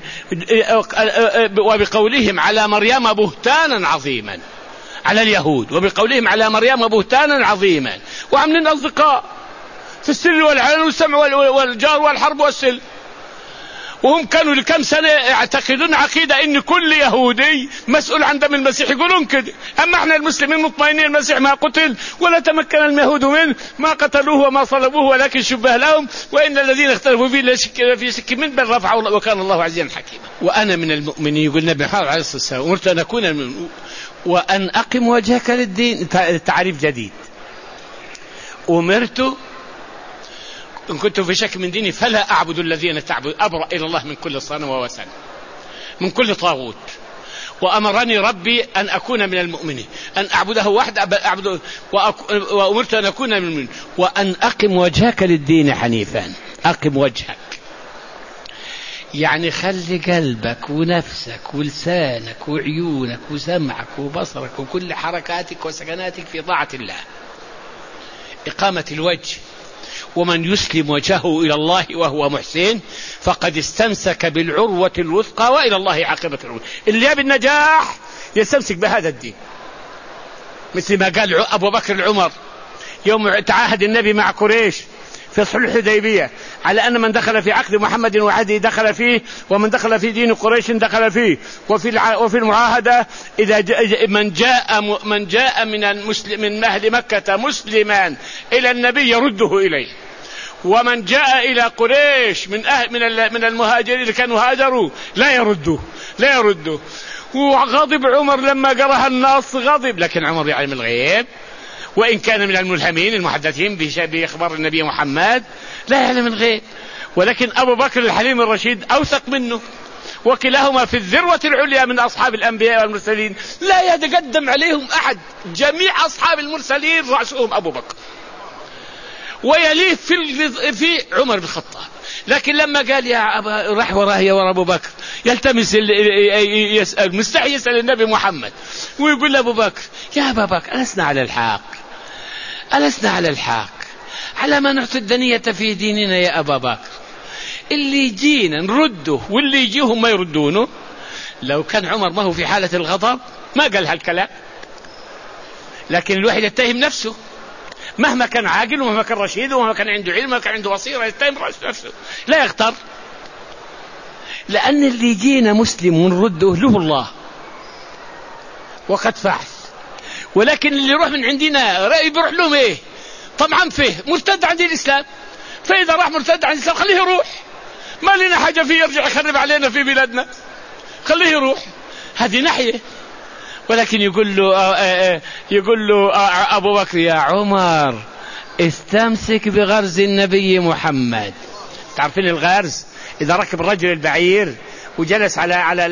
A: وبقولهم على مريم بهتانا عظيما على اليهود وبقولهم على مريم بهتانا عظيما وعاملين أصدقاء في السر والعلن والسمع والجار والحرب والسلم. وهم كانوا لكم سنة يعتقدون عقيدة إن كل يهودي مسؤول عن دم المسيح، يقولون كده. أما احنا المسلمين مطمئنين المسيح ما قتل ولا تمكن اليهود منه، ما قتلوه وما صلبوه ولكن شبه لهم، وإن الذين اختلفوا فيه في شك من بل رفعوا وكان الله عزيزا حكيما. وأنا من المؤمنين، يقول النبي محمد عليه الصلاة والسلام أمرت أن أكون المؤمنين وأن أقم وجهك للدين. تعريف جديد. أمرت إن كنت في شك من ديني فلا أعبد الذين تعبد، أبرأ إلى الله من كل صنم ووثن من كل طاغوت. وأمرني ربي أن أكون من المؤمنين أن أعبده وحده أعبده وأمرت أن أكون من المؤمنين وأن أقم وجهك للدين حنيفا. أقم وجهك يعني خلي قلبك ونفسك ولسانك وعيونك وسمعك وبصرك وكل حركاتك وسكناتك في طاعة الله. إقامة الوجه. ومن يسلم وجهه إلى الله وهو محسن فقد استمسك بالعروة الوثقى وإلى الله عاقبة الأمور. اللي يبي النجاح يستمسك بهذا الدين، مثل ما قال أبو بكر العمر يوم تعاهد النبي مع قريش في صلح الحديبية على أن من دخل في عقد محمد وعهده دخل فيه، ومن دخل في دين قريش دخل فيه. وفي المعاهدة إذا من جاء من أهل مكة مسلما إلى النبي يرده إليه، ومن جاء إلى قريش من المهاجرين اللي كانوا هاجروا لا يرده. وغضب عمر لما قرأ النص غضب، لكن عمر يعلم الغيب وإن كان من الملهمين المحدثين بإخبار النبي محمد لا يعلم الغيب. ولكن أبو بكر الحليم الرشيد أوثق منه وكلاهما في الذروة العليا من أصحاب الأنبياء والمرسلين، لا يتقدم عليهم أحد، جميع أصحاب المرسلين رأسهم أبو بكر، ويليه في عمر بن الخطاب. لكن لما قال يا أبا، راح وراه يا ورا أبو بكر يلتمس يسأل، مستحي يسأل النبي محمد، ويقول لأبو بكر يا أبا بكر ألسنا على الحق، ألسنا على الحق، على ما نعطي الدنية في ديننا يا أبا بكر، اللي يجينا نرده واللي يجيهم ما يردونه. لو كان عمر ما هو في حالة الغضب ما قال هالكلام، لكن الواحد يتهم نفسه مهما كان عاقل ومهما كان رشيد ومهما كان عنده علم ومهما كان عنده بصيرة، يتهم نفسه لا يغتر، لأن اللي يجينا مسلم ونرده له الله وقد فعل. ولكن اللي يروح من عندنا رأي بيروح لهم ايه؟ طبعا فيه مرتد عن الإسلام، فإذا راح مرتد عن الإسلام خليه يروح، ما لنا حاجة فيه يرجع يخرب علينا في بلادنا، خليه يروح. هذه ناحية. ولكن يقول له أبو بكر يا عمر استمسك بغرز النبي محمد. تعرفين الغرز؟ إذا ركب الرجل البعير وجلس على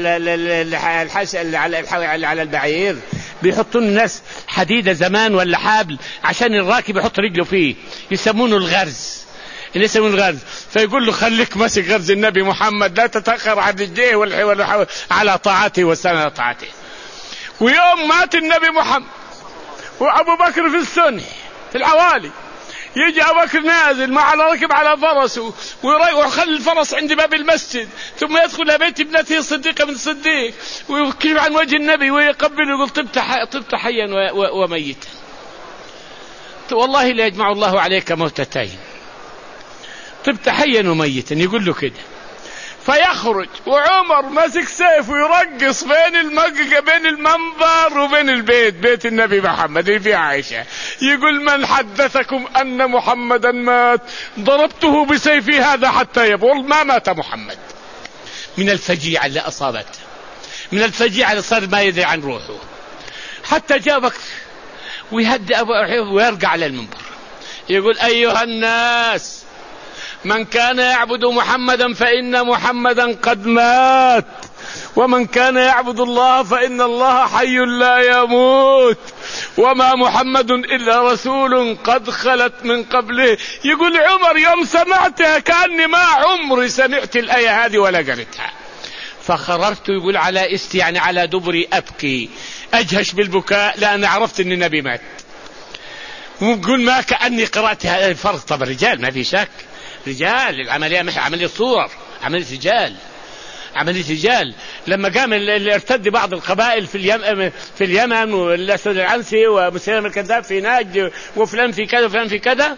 A: البعير بيحطون الناس حديدة زمان ولا حبل عشان الراكب يحط رجله فيه، يسمونه الغرز، يسمونه الغرز. فيقول له خليك ماسك غرز النبي محمد، لا تتأخر عن رجليه على طاعته والسنة طاعته. ويوم مات النبي محمد وأبو بكر في السنة في العوالي، يجي أبو بكر نازل مع ركب على فرسه ويخلي الفرس عند باب المسجد، ثم يدخل بيت ابنته الصديقة بنت الصديق ويكشف عن وجه النبي ويقبله ويقول طبت حيا وميتا. والله لا يجمع الله عليك موتتين، طبت حيا وميتا، يقول له كده. فيخرج وعمر ماسك سيف ويرقص بين المنبر وبين البيت، بيت النبي محمد اللي فيه عائشة، يقول من حدثكم أن محمدا مات ضربته بسيفي هذا حتى يبول. ما مات محمد، من الفجيعة اللي أصابته، من الفجيعة اللي صار ما يدري عن روحه. حتى جاء بكر ويهدئ ويرجع على المنبر يقول أيها الناس، من كان يعبد محمدا فإن محمدا قد مات، ومن كان يعبد الله فإن الله حي لا يموت، وما محمد إلا رسول قد خلت من قبله. يقول عمر يوم سمعتها كأني ما عمري سمعت الآية هذه ولا قريتها، فخررت يقول على استي يعني على دبري أبكي أجهش بالبكاء لأن عرفت أن النبي مات. ويقول ما كأني قرأتها الفرض. طب الرجال ما في شك، رجال، العملية مش عملية صور، عملية رجال، عملية رجال. لما قام ارتد بعض القبائل في اليمن والأسود العنسي ومسيلمة الكذاب في ناج وفلان في كذا وفلان في كذا،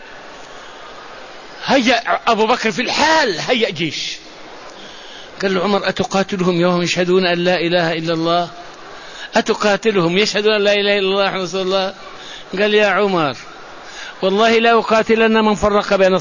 A: هيأ أبو بكر في الحال هيأ جيش. قال له عمر أتقاتلهم يوم يشهدون أن لا إله إلا الله؟ أتقاتلهم يشهدون أن لا إله إلا الله رسول الله؟ قال يا عمر والله لا أقاتلن من فرق بين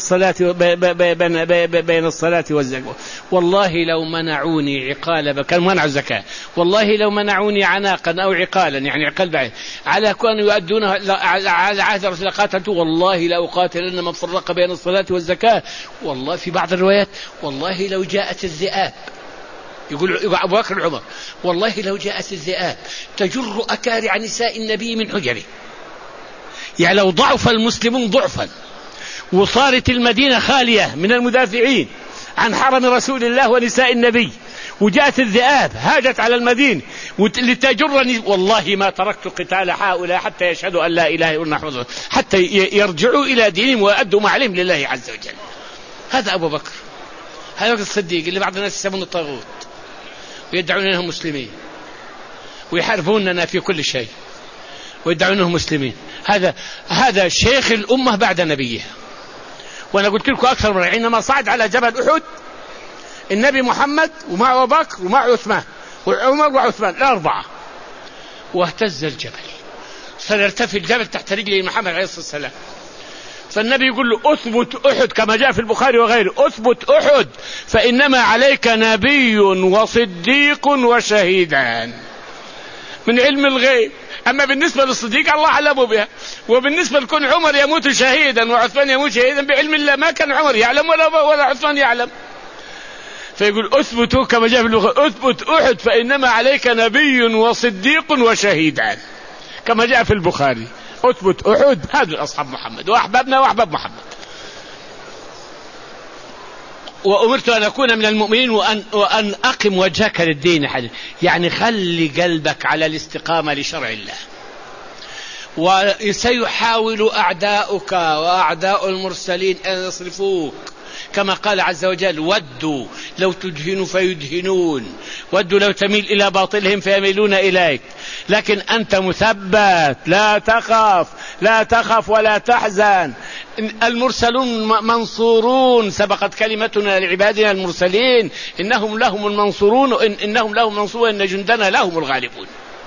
A: الصلاة والزكاة، والله لو منعوني عقال، كان منع الزكاة، والله لو منعوني عناقا أو عقالا يعني عقال بعيد على كانوا يؤدونها على عهد رسول الله قاتلته، والله لا أقاتلن من فرق بين الصلاة والزكاة. والله في بعض الروايات والله لو جاءت الذئاب، يقول أبو بكر عمر والله لو جاءت الذئاب تجر أكارع نساء النبي من حجره، يعني لو ضعف المسلمون ضعفا وصارت المدينة خالية من المدافعين عن حرم رسول الله ونساء النبي وجاءت الذئاب هاجت على المدينة لتجرني، والله ما تركت قتال هؤلاء حتى يشهدوا أن لا إله إلا الله، حتى يرجعوا إلى دينهم ويؤدوا ما عليهم لله عز وجل. هذا أبو بكر، هذا الصديق اللي بعض الناس يسمونه الطاغوت ويدعون أنهم مسلمين ويحاربوننا في كل شيء ويدعون أنهم مسلمين. هذا شيخ الأمة بعد نبيه. وأنا قلت لكم أكثر مرة حينما صعد على جبل أحد النبي محمد ومع أبو بكر ومع عثمان وعمر وعثمان الأربعة، واهتز الجبل، سيرتفع الجبل تحت رجل محمد عليه الصلاة والسلام. فالنبي يقول له أثبت أحد كما جاء في البخاري وغيره، أثبت أحد فإنما عليك نبي وصديق وشهيدان من علم الغيب. أما بالنسبة للصديق الله علمه بها، وبالنسبة لكون عمر يموت شهيدا وعثمان يموت شهيدا بعلم الله، ما كان عمر يعلم ولا عثمان يعلم. فيقول اثبتوا كما جاء في اللغة اثبت أحد فإنما عليك نبي وصديق وشهيدان، كما جاء في البخاري اثبت أحد، هذا أصحاب محمد وأحبابنا وأحباب محمد. وأمرت أن أكون من المؤمنين وأن أقم وجهك للدين حديث، يعني خلي قلبك على الاستقامة لشرع الله. وسيحاول أعداؤك وأعداء المرسلين أن يصرفوك، كما قال عز وجل ودوا لو تدهن فيدهنون، ودوا لو تميل إلى باطلهم فيميلون إليك، لكن أنت مثبت، لا تخف، لا تخف ولا تحزن. المرسلون منصورون، سبقت كلمتنا لعبادنا المرسلين إنهم لهم المنصورون، إنهم لهم منصورون، إن جندنا لهم الغالبون.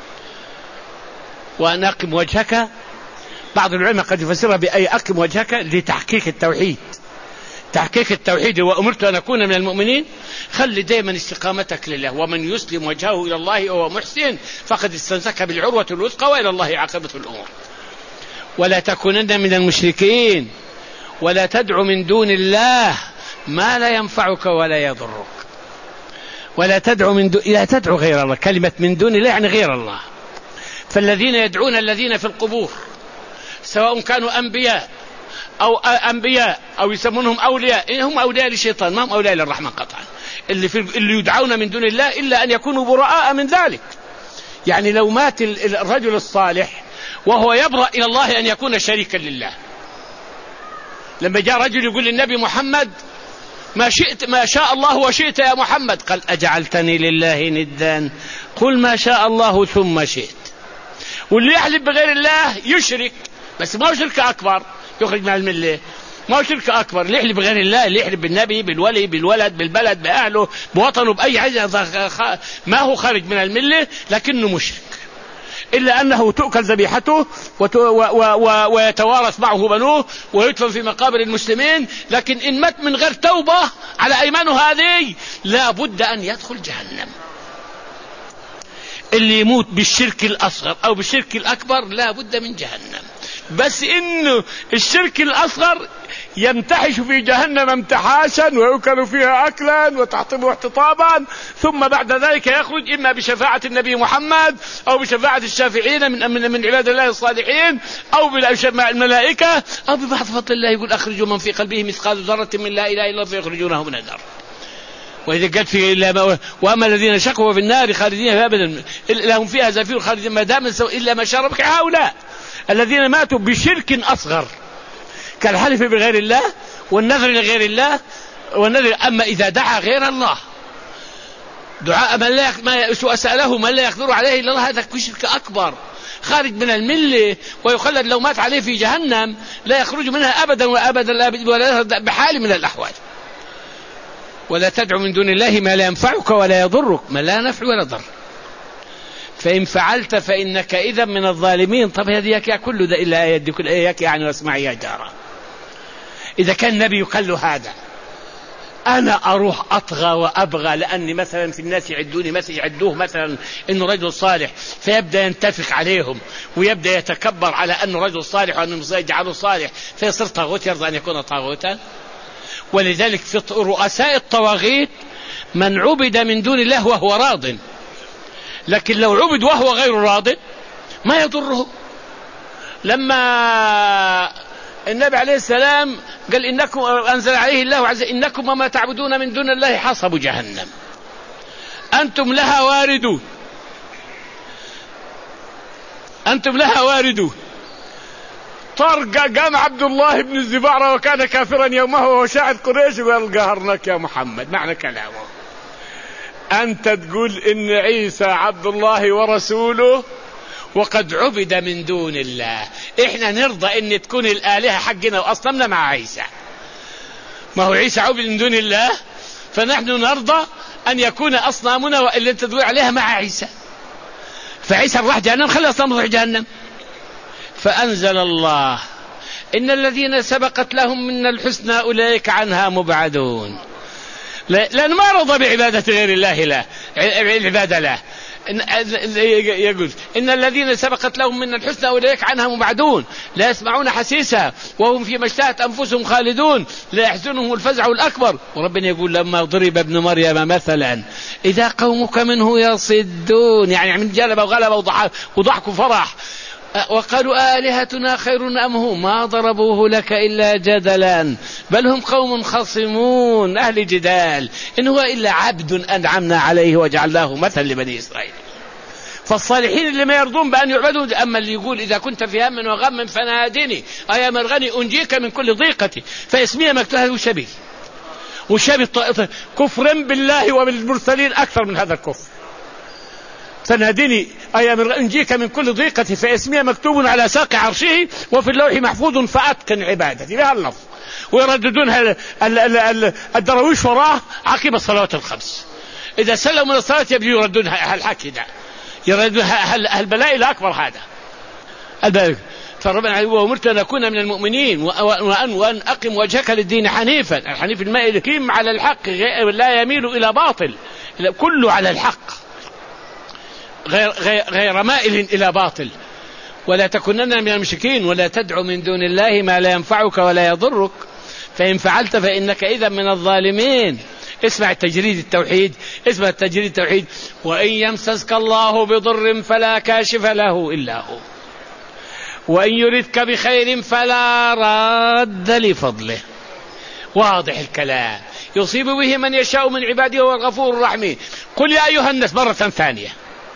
A: وأن أقم وجهك، بعض العلماء قد يفسرها بأي أقم وجهك لتحقيق التوحيد، تحقيق التوحيد. وأمرت أن أكون من المؤمنين، خلي دائما استقامتك لله. ومن يسلم وجهه إلى الله وهو محسن فقد استمسك بالعروة الوثقى وإلى الله عاقبة الأمور. ولا تكونن من المشركين، ولا تدع من دون الله ما لا ينفعك ولا يضرك. ولا تدع لا تدعو غير الله، كلمة من دون الله يعني غير الله. فالذين يدعون الذين في القبور سواء كانوا أنبياء أو يسمونهم أولياء، هم أولياء للشيطان، ما هم أولياء للرحمن قطعا. اللي يدعون من دون الله إلا أن يكونوا براء من ذلك. يعني لو مات الرجل الصالح وهو يبرأ إلى الله أن يكون شريكا لله. لما جاء رجل يقول للنبي محمد ما شاء الله وشئت يا محمد، قال أجعلتني لله ندا، قل ما شاء الله ثم شئت. واللي يحلف بغير الله يشرك، بس ما هو شرك أكبر يخرج من الملة، ما هو شرك أكبر. اللي يحلف بغير الله، اللي يحلف بالنبي، بالولي، بالولد، بالبلد، بأهله، بوطنه، بأي حاجة، ما هو خارج من الملة لكنه مشرك، إلا أنه تؤكل ذبيحته ويتوارث معه بنوه ويدفن في مقابر المسلمين. لكن إن مات من غير توبة على أيمانه هذه لا بد أن يدخل جهنم. اللي يموت بالشرك الأصغر أو بالشرك الأكبر لا بد من جهنم. بس إنه الشرك الأصغر يمتحش في جهنم امتحاشا ويؤكل فيها أكلا وتحطمه احتطابا، ثم بعد ذلك يخرج إما بشفاعة النبي محمد أو بشفاعة الشافعين من عباد الله الصالحين أو بالملائكة أو ببعض فضل الله. يقول أخرجوا من في قلبه مثقال ذرة من لا إله إلا الله فيخرجونه من النار. وإذا قالت في إلا وأما الذين شقوا في النار خالدين فيها أبدا لهم فيها زفير خالدين ما دام إلا ما شربك. هؤلاء الذين ماتوا بشرك أصغر كالحلف بغير الله والنذر لغير الله والنذر. أما إذا دعا غير الله دعاء من لا سأله من لا يقدر عليه إلا الله، هذا شرك أكبر خارج من الملة ويخلد لو مات عليه في جهنم لا يخرج منها أبدا وأبدا ولا بحال من الأحوال. ولا تدع من دون الله ما لا ينفعك ولا يضرك، ما لا نفع ولا ضر، فإن فعلت فإنك إذا من الظالمين. طب هذه يا كل ده إلا يدي كل إياك يعني واسمع يا جارة. إذا كان النبي يقال له هذا أنا أروح أطغى وأبغى لأني مثلا في الناس يعدوه مثلا إنه رجل صالح فيبدأ ينتفق عليهم ويبدأ يتكبر على أنه رجل صالح وأنه يجعله صالح فيصير طاغوت، يرضى أن يكون طاغوتا. ولذلك في رؤساء الطواغيت من عبد من دون الله وهو راض، لكن لو عبد وهو غير راض ما يضره. لما النبي عليه السلام قال إنكم أنزل عليه الله عز إنكم وما تعبدون من دون الله حصب جهنم أنتم لها واردون، أنتم لها واردون. طرق قام عبد الله بن الزبارة وكان كافرا يومه وهو شاعر قريش وقال قهرناك يا محمد. معنى كلامه أنت تقول إن عيسى عبد الله ورسوله وقد عبد من دون الله، إحنا نرضى إن تكون الآلهة حقنا وأصنامنا مع عيسى، ما هو عيسى عبد من دون الله فنحن نرضى أن يكون أصنامنا واللي أنت تقول عليها مع عيسى. فعيسى راح جهنم خلي أصنامه راح جهنم. فأنزل الله إن الذين سبقت لهم من الحسنى أولئك عنها مبعدون، لأن ما رضى بعبادة غير الله له العبادة له. يقول إن الذين سبقت لهم من الحسنى أولئك عنها مبعدون لا يسمعون حسيسها وهم فيما اشتهت أنفسهم خالدون لا يحزنهم الفزع الأكبر. وربنا يقول لما ضرب ابن مريم مثلا إذا قومك منه يصدون، يعني من جلب وغلب وضحك وفرح، وقالوا آلهتنا خير أم هو ما ضربوه لك إلا جدلا بل هم قوم خصمون أهل جدال إن هو إلا عبد أنعمنا عليه وجعلناه مثل لبني إسرائيل. فالصالحين اللي ما يرضون بأن يعبدوا. أما اللي يقول إذا كنت في هم وغم فنادني أيا مرغني أنجيك من كل ضيقتي فاسمي مكتوها وشبه كفر بالله وبالمرسلين أكثر من هذا الكفر. فنادني أيا من أنجيك من كل ضيقة فاسمي مكتوب على ساق عرشه وفي اللوح محفوظ فأتقن عبادتي بها اللفظ. ويرددون الدرويش وراه عقب الصلوات الخمس إذا سلموا من الصلاة يبدو يردون هالحكي ده، يردون هالبلاء الأكبر هذا البلاء. فربنا وأمرت أن أكون من المؤمنين وأن أقم وجهك للدين حنيفا. الحنيف المائل كيم على الحق لا يميل إلى باطل، كله على الحق غير مائل إلى باطل. ولا تكونن من المشركين ولا تدعو من دون الله ما لا ينفعك ولا يضرك فإن فعلت فإنك إذا من الظالمين. اسمع التجريد التوحيد، اسمع التجريد التوحيد. وإن يمسسك الله بضر فلا كاشف له إلا هو وإن يردك بخير فلا راد لفضله. واضح الكلام، يصيب به من يشاء من عباده هو الغفور الرحيم. قل يا أيها الناس مرة ثانية،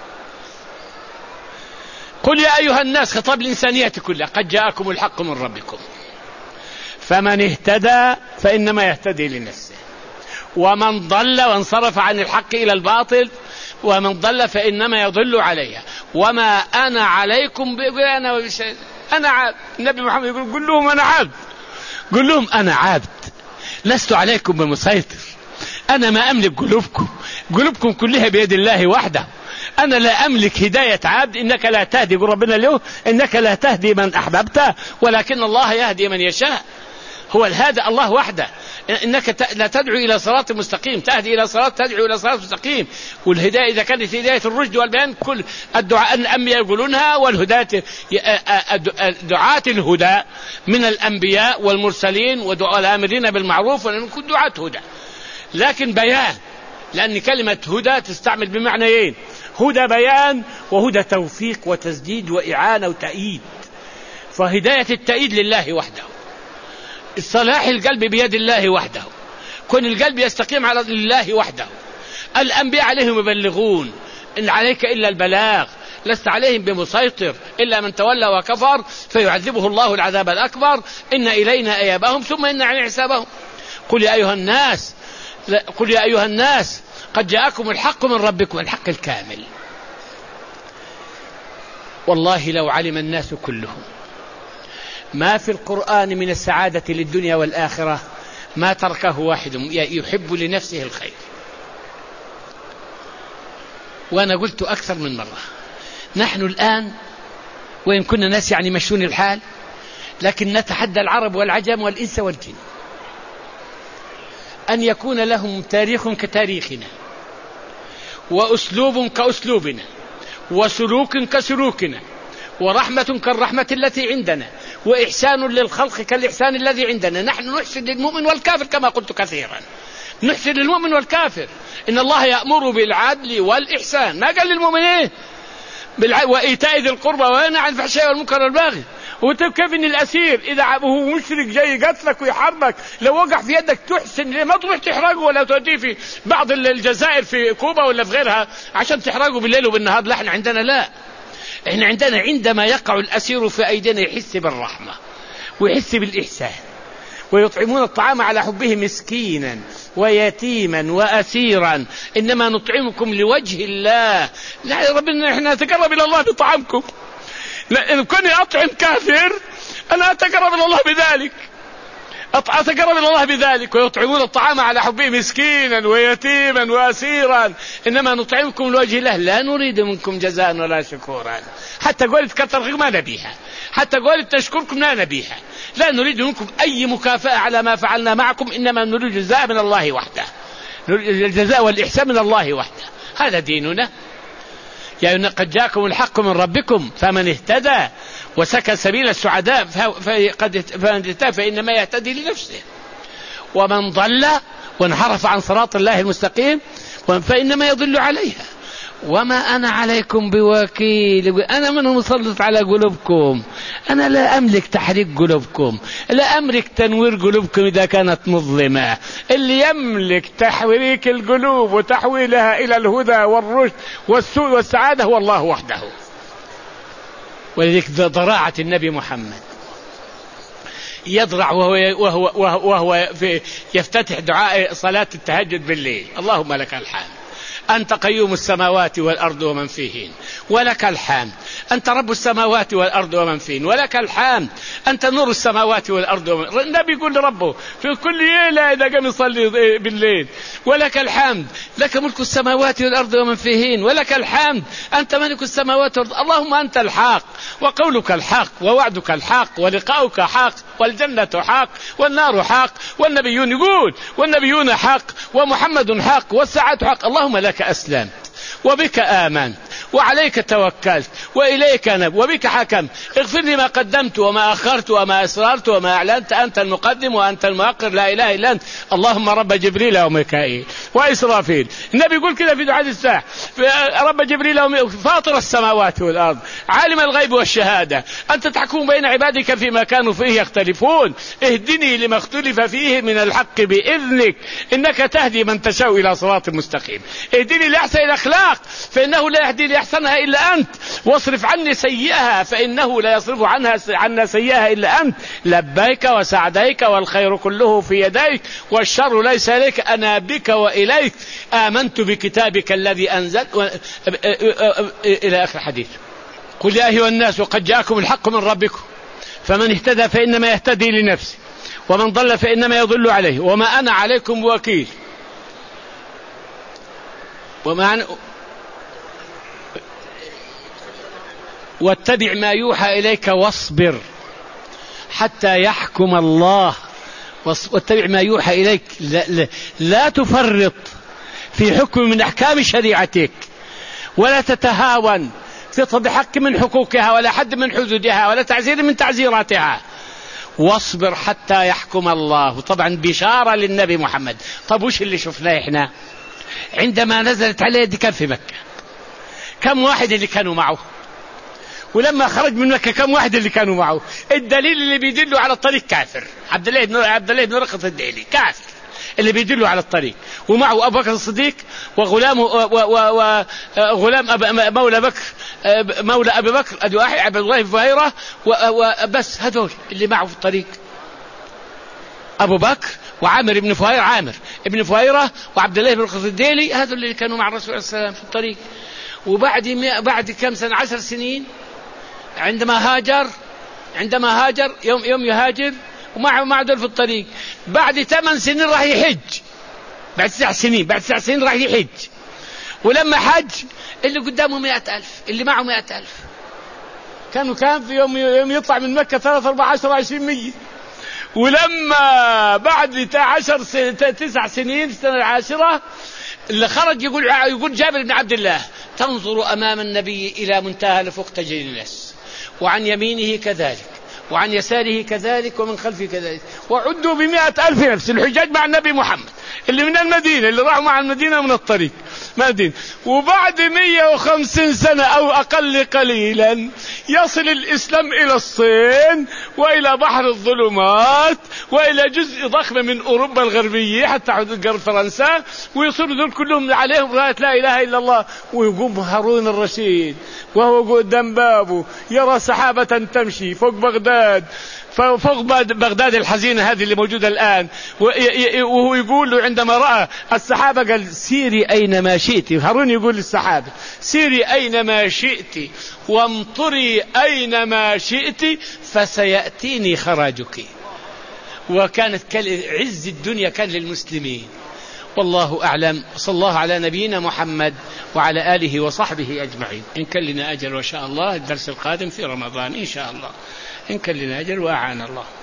A: قل يا أيها الناس، خطاب الإنسانية كلها، قد جاءكم الحق من ربكم فمن اهتدى فإنما يهتدي لنفسه ومن ضل وانصرف عن الحق إلى الباطل ومن ضل فإنما يضل عليها وما أنا عليكم أنا عبد. النبي محمد يقول قل لهم أنا عبد، قل لهم أنا عبد لست عليكم بمسيطر، أنا ما أملك قلوبكم كلها بيد الله وحده، أنا لا أملك هداية عبد. إنك لا تهدي، يقول ربنا له إنك لا تهدي من أحببته ولكن الله يهدي من يشاء. هو الهادي الله وحده. إنك لا تدعو إلى صراط مستقيم، تهدي إلى صراط، تدعو إلى صراط مستقيم. والهداية إذا كانت هداية الرشد والبيان كل الدعاء الأنبياء يقولونها، والهداة دعاة الهدى من الأنبياء والمرسلين والآمرين بالمعروف ونكون دعاة هدى. لكن بيان، لأن كلمة هدى تستعمل بمعنيين، هدى بيان وهدى توفيق وتسديد وإعانة وتأييد. فهداية التأييد لله وحده، صلاح القلب بيد الله وحده، كون القلب يستقيم على الله وحده. الأنبياء عليهم يبلغون، إن عليك إلا البلاغ، لست عليهم بمسيطر إلا من تولى وكفر فيعذبه الله العذاب الأكبر. إن إلينا إيابهم ثم إن علينا حسابهم. قل يا أيها الناس قد جاءكم الحق من ربكم، الحق الكامل. والله لو علم الناس كلهم ما في القرآن من السعادة للدنيا والآخرة ما تركه واحد يحب لنفسه الخير. وأنا قلت أكثر من مرة، نحن الآن وإن كنا ناس يعني مشون الحال، لكن نتحدى العرب والعجم والإنس والجن أن يكون لهم تاريخ كتاريخنا وأسلوب كأسلوبنا وسلوك كسلوكنا ورحمة كالرحمة التي عندنا وإحسان للخلق كالإحسان الذي عندنا. نحن نحسن للمؤمن والكافر كما قلت كثيرا، نحسن للمؤمن والكافر. إن الله يأمر بالعدل والإحسان، ما قال للمؤمن إيه؟ وإيتاء ذي القربى وينهى عن الفحشاء والمنكر والبغي. وكيف إن الأسير إذا هو مشرك جاي قتلك ويحرمك لو وقع في يدك تحسن ليه؟ ما تروح تحرقه ولا توديه في بعض الجزائر في كوبا ولا في غيرها عشان تحرقه بالليل وبالنهار. لا، احنا عندنا لا، احنا عندنا عندما يقع الأسير في أيدينا يحس بالرحمة ويحس بالإحسان. ويطعمون الطعام على حبه مسكينا ويتيما وأسيرا إنما نطعمكم لوجه الله. لا ربنا احنا نتقرب إلى الله بطعامكم. لا، إن كنت أطعم كافر أنا أتقرب إلى الله بذلك، أتقرب إلى الله بذلك. ويطعمون الطعام على حبه مسكينا ويتيما وأسيرا إنما نطعمكم لوجه الله لا نريد منكم جزاء ولا شكورا. حتى قولت كتر ما نبيها، حتى قولت تشكركم لا نبيها. لا نريد منكم أي مكافأة على ما فعلنا معكم، إنما نريد الجزاء من الله وحده، الجزاء والإحسان من الله وحده. هذا ديننا. يعني قد جاءكم الحق من ربكم فمن اهتدى وسكن سبيل السعداء فإنما يهتدي لنفسه، ومن ضل وانحرف عن صراط الله المستقيم فإنما يضل عليها. وما أنا عليكم بوكيل، أنا من مسلط على قلوبكم، أنا لا أملك تحريك قلوبكم، لا أملك تنوير قلوبكم إذا كانت مظلمة. اللي يملك تحريك القلوب وتحويلها إلى الهدى والرشد والسوء والسعادة هو الله وحده. ولذلك ضراعة النبي محمد يضرع وهو يفتتح دعاء صلاة التهجد بالليل: اللهم لك الحمد أنت قيوم السماوات والأرض ومن فيهن ولك الحمد، أنت رب السماوات والأرض ومن فيهن ولك الحمد، أنت نور السماوات والأرض ومن... النبي يقول لربه في كل ليلة إذا قام يصلي بالليل: ولك الحمد، لك ملك السماوات والأرض ومن فيهن ولك الحمد، أنت ملك السماوات والأرض، اللهم أنت الحق وقولك الحق ووعدك الحق ولقاؤك حق والجنة حق والنار حق والنبيون يقول والنبيون حق ومحمد حق والساعة حق، اللهم لك أسلمت وبك آمنت وعليك توكلت وإليك نب وبك حكمت، اغفر لي ما قدمت وما أخرت وما أسررت وما أعلنت، أنت المقدم وأنت المؤخر لا إله إلا أنت، اللهم رب جبريل وميكائيل وإسرافيل. النبي يقول كذا في دعاء الساعة: رب جبريل فاطر السماوات والأرض عالم الغيب والشهادة، أنت تحكم بين عبادك فيما كانوا فيه يختلفون، اهدني لما اختلف فيه من الحق بإذنك إنك تهدي من تشاء إلى صراط مستقيم، اهدني لأحسن الأخلاق فإنه لا يهدي لأحسنها إلا أنت، واصرف عني سيئها فإنه لا يصرف عنا سيئها إلا أنت، لبيك وسعديك والخير كله في يديك والشر ليس إليك، أنا بك وإليك، آمنت بكتابك الذي أنزل إلى آخر الحديث. قل يا أيها الناس قد جاءكم الحق من ربكم فمن اهتدى فإنما يهتدي لنفسه ومن ضل فإنما يضل عليه وما أنا عليكم بوكيل. واتبع ما يوحى إليك واصبر حتى يحكم الله، واتبع ما يوحى إليك، لا تفرط في حكم من أحكام شريعتك، ولا تتهاون في طلب حق من حقوقها ولا حد من حدودها ولا تعزير من تعزيراتها، واصبر حتى يحكم الله. طبعا بشارة للنبي محمد. طب وش اللي شفناه احنا عندما نزلت عليه دي؟ كان في مكة كم واحد اللي كانوا معه؟ ولما خرج من مكة كم واحد اللي كانوا معه؟ الدليل اللي بيدلوا على الطريق كافر، عبد الله بن رقة الديلي كافر اللي بيدلوا على الطريق، ومعه أبو بكر الصديق وغلام مولى أبي بكر عبد الله بن فهيرة، وبس هذول اللي معه في الطريق، أبو بكر وعامر بن فهيرة، عامر بن فهيرة وعبد الله بن رقة الديلي، هذول اللي كانوا مع الرسول عليه السلام في الطريق. وبعد كم سنة 10 سنين عندما هاجر يوم يهاجر ومعه دول في الطريق، بعد 8 سنين راح يحج، بعد 9 سنين راح يحج. ولما حج اللي قدامه 100,000، اللي معه 100,000. كان في يوم يطلع من مكة 3 4 10 20 100. ولما بعد 9 سنين السنة العاشرة اللي خرج يقول جابر بن عبد الله: تنظر أمام النبي إلى منتهى الأفق تجري الناس، وعن يمينه كذلك وعن يساره كذلك ومن خلفه كذلك، وعدوا ب100,000 نفس الحجاج مع النبي محمد اللي من المدينة، اللي راحوا مع المدينة من الطريق مدينة. وبعد 150 سنة أو أقل قليلا يصل الإسلام إلى الصين وإلى بحر الظلمات وإلى جزء ضخم من أوروبا الغربية حتى حدود فرنسا، ويصيروا دول كلهم عليهم راية لا إله إلا الله. ويقوم هارون الرشيد وهو قدام بابه يرى سحابة تمشي فوق بغداد الحزينة هذه اللي موجودة الآن، وهو يقول له عندما رأى السحابة قال: سيري أينما شئت. هارون يقول للسحابة: سيري أينما شئت وامطري أينما شئت فسيأتيني خراجك. وكانت عز الدنيا كان للمسلمين. والله أعلم. صلى الله على نبينا محمد وعلى آله وصحبه أجمعين. إن كان لنا أجل وشاء الله الدرس القادم في رمضان إن شاء الله، إن كان لنا أجل وأعان الله.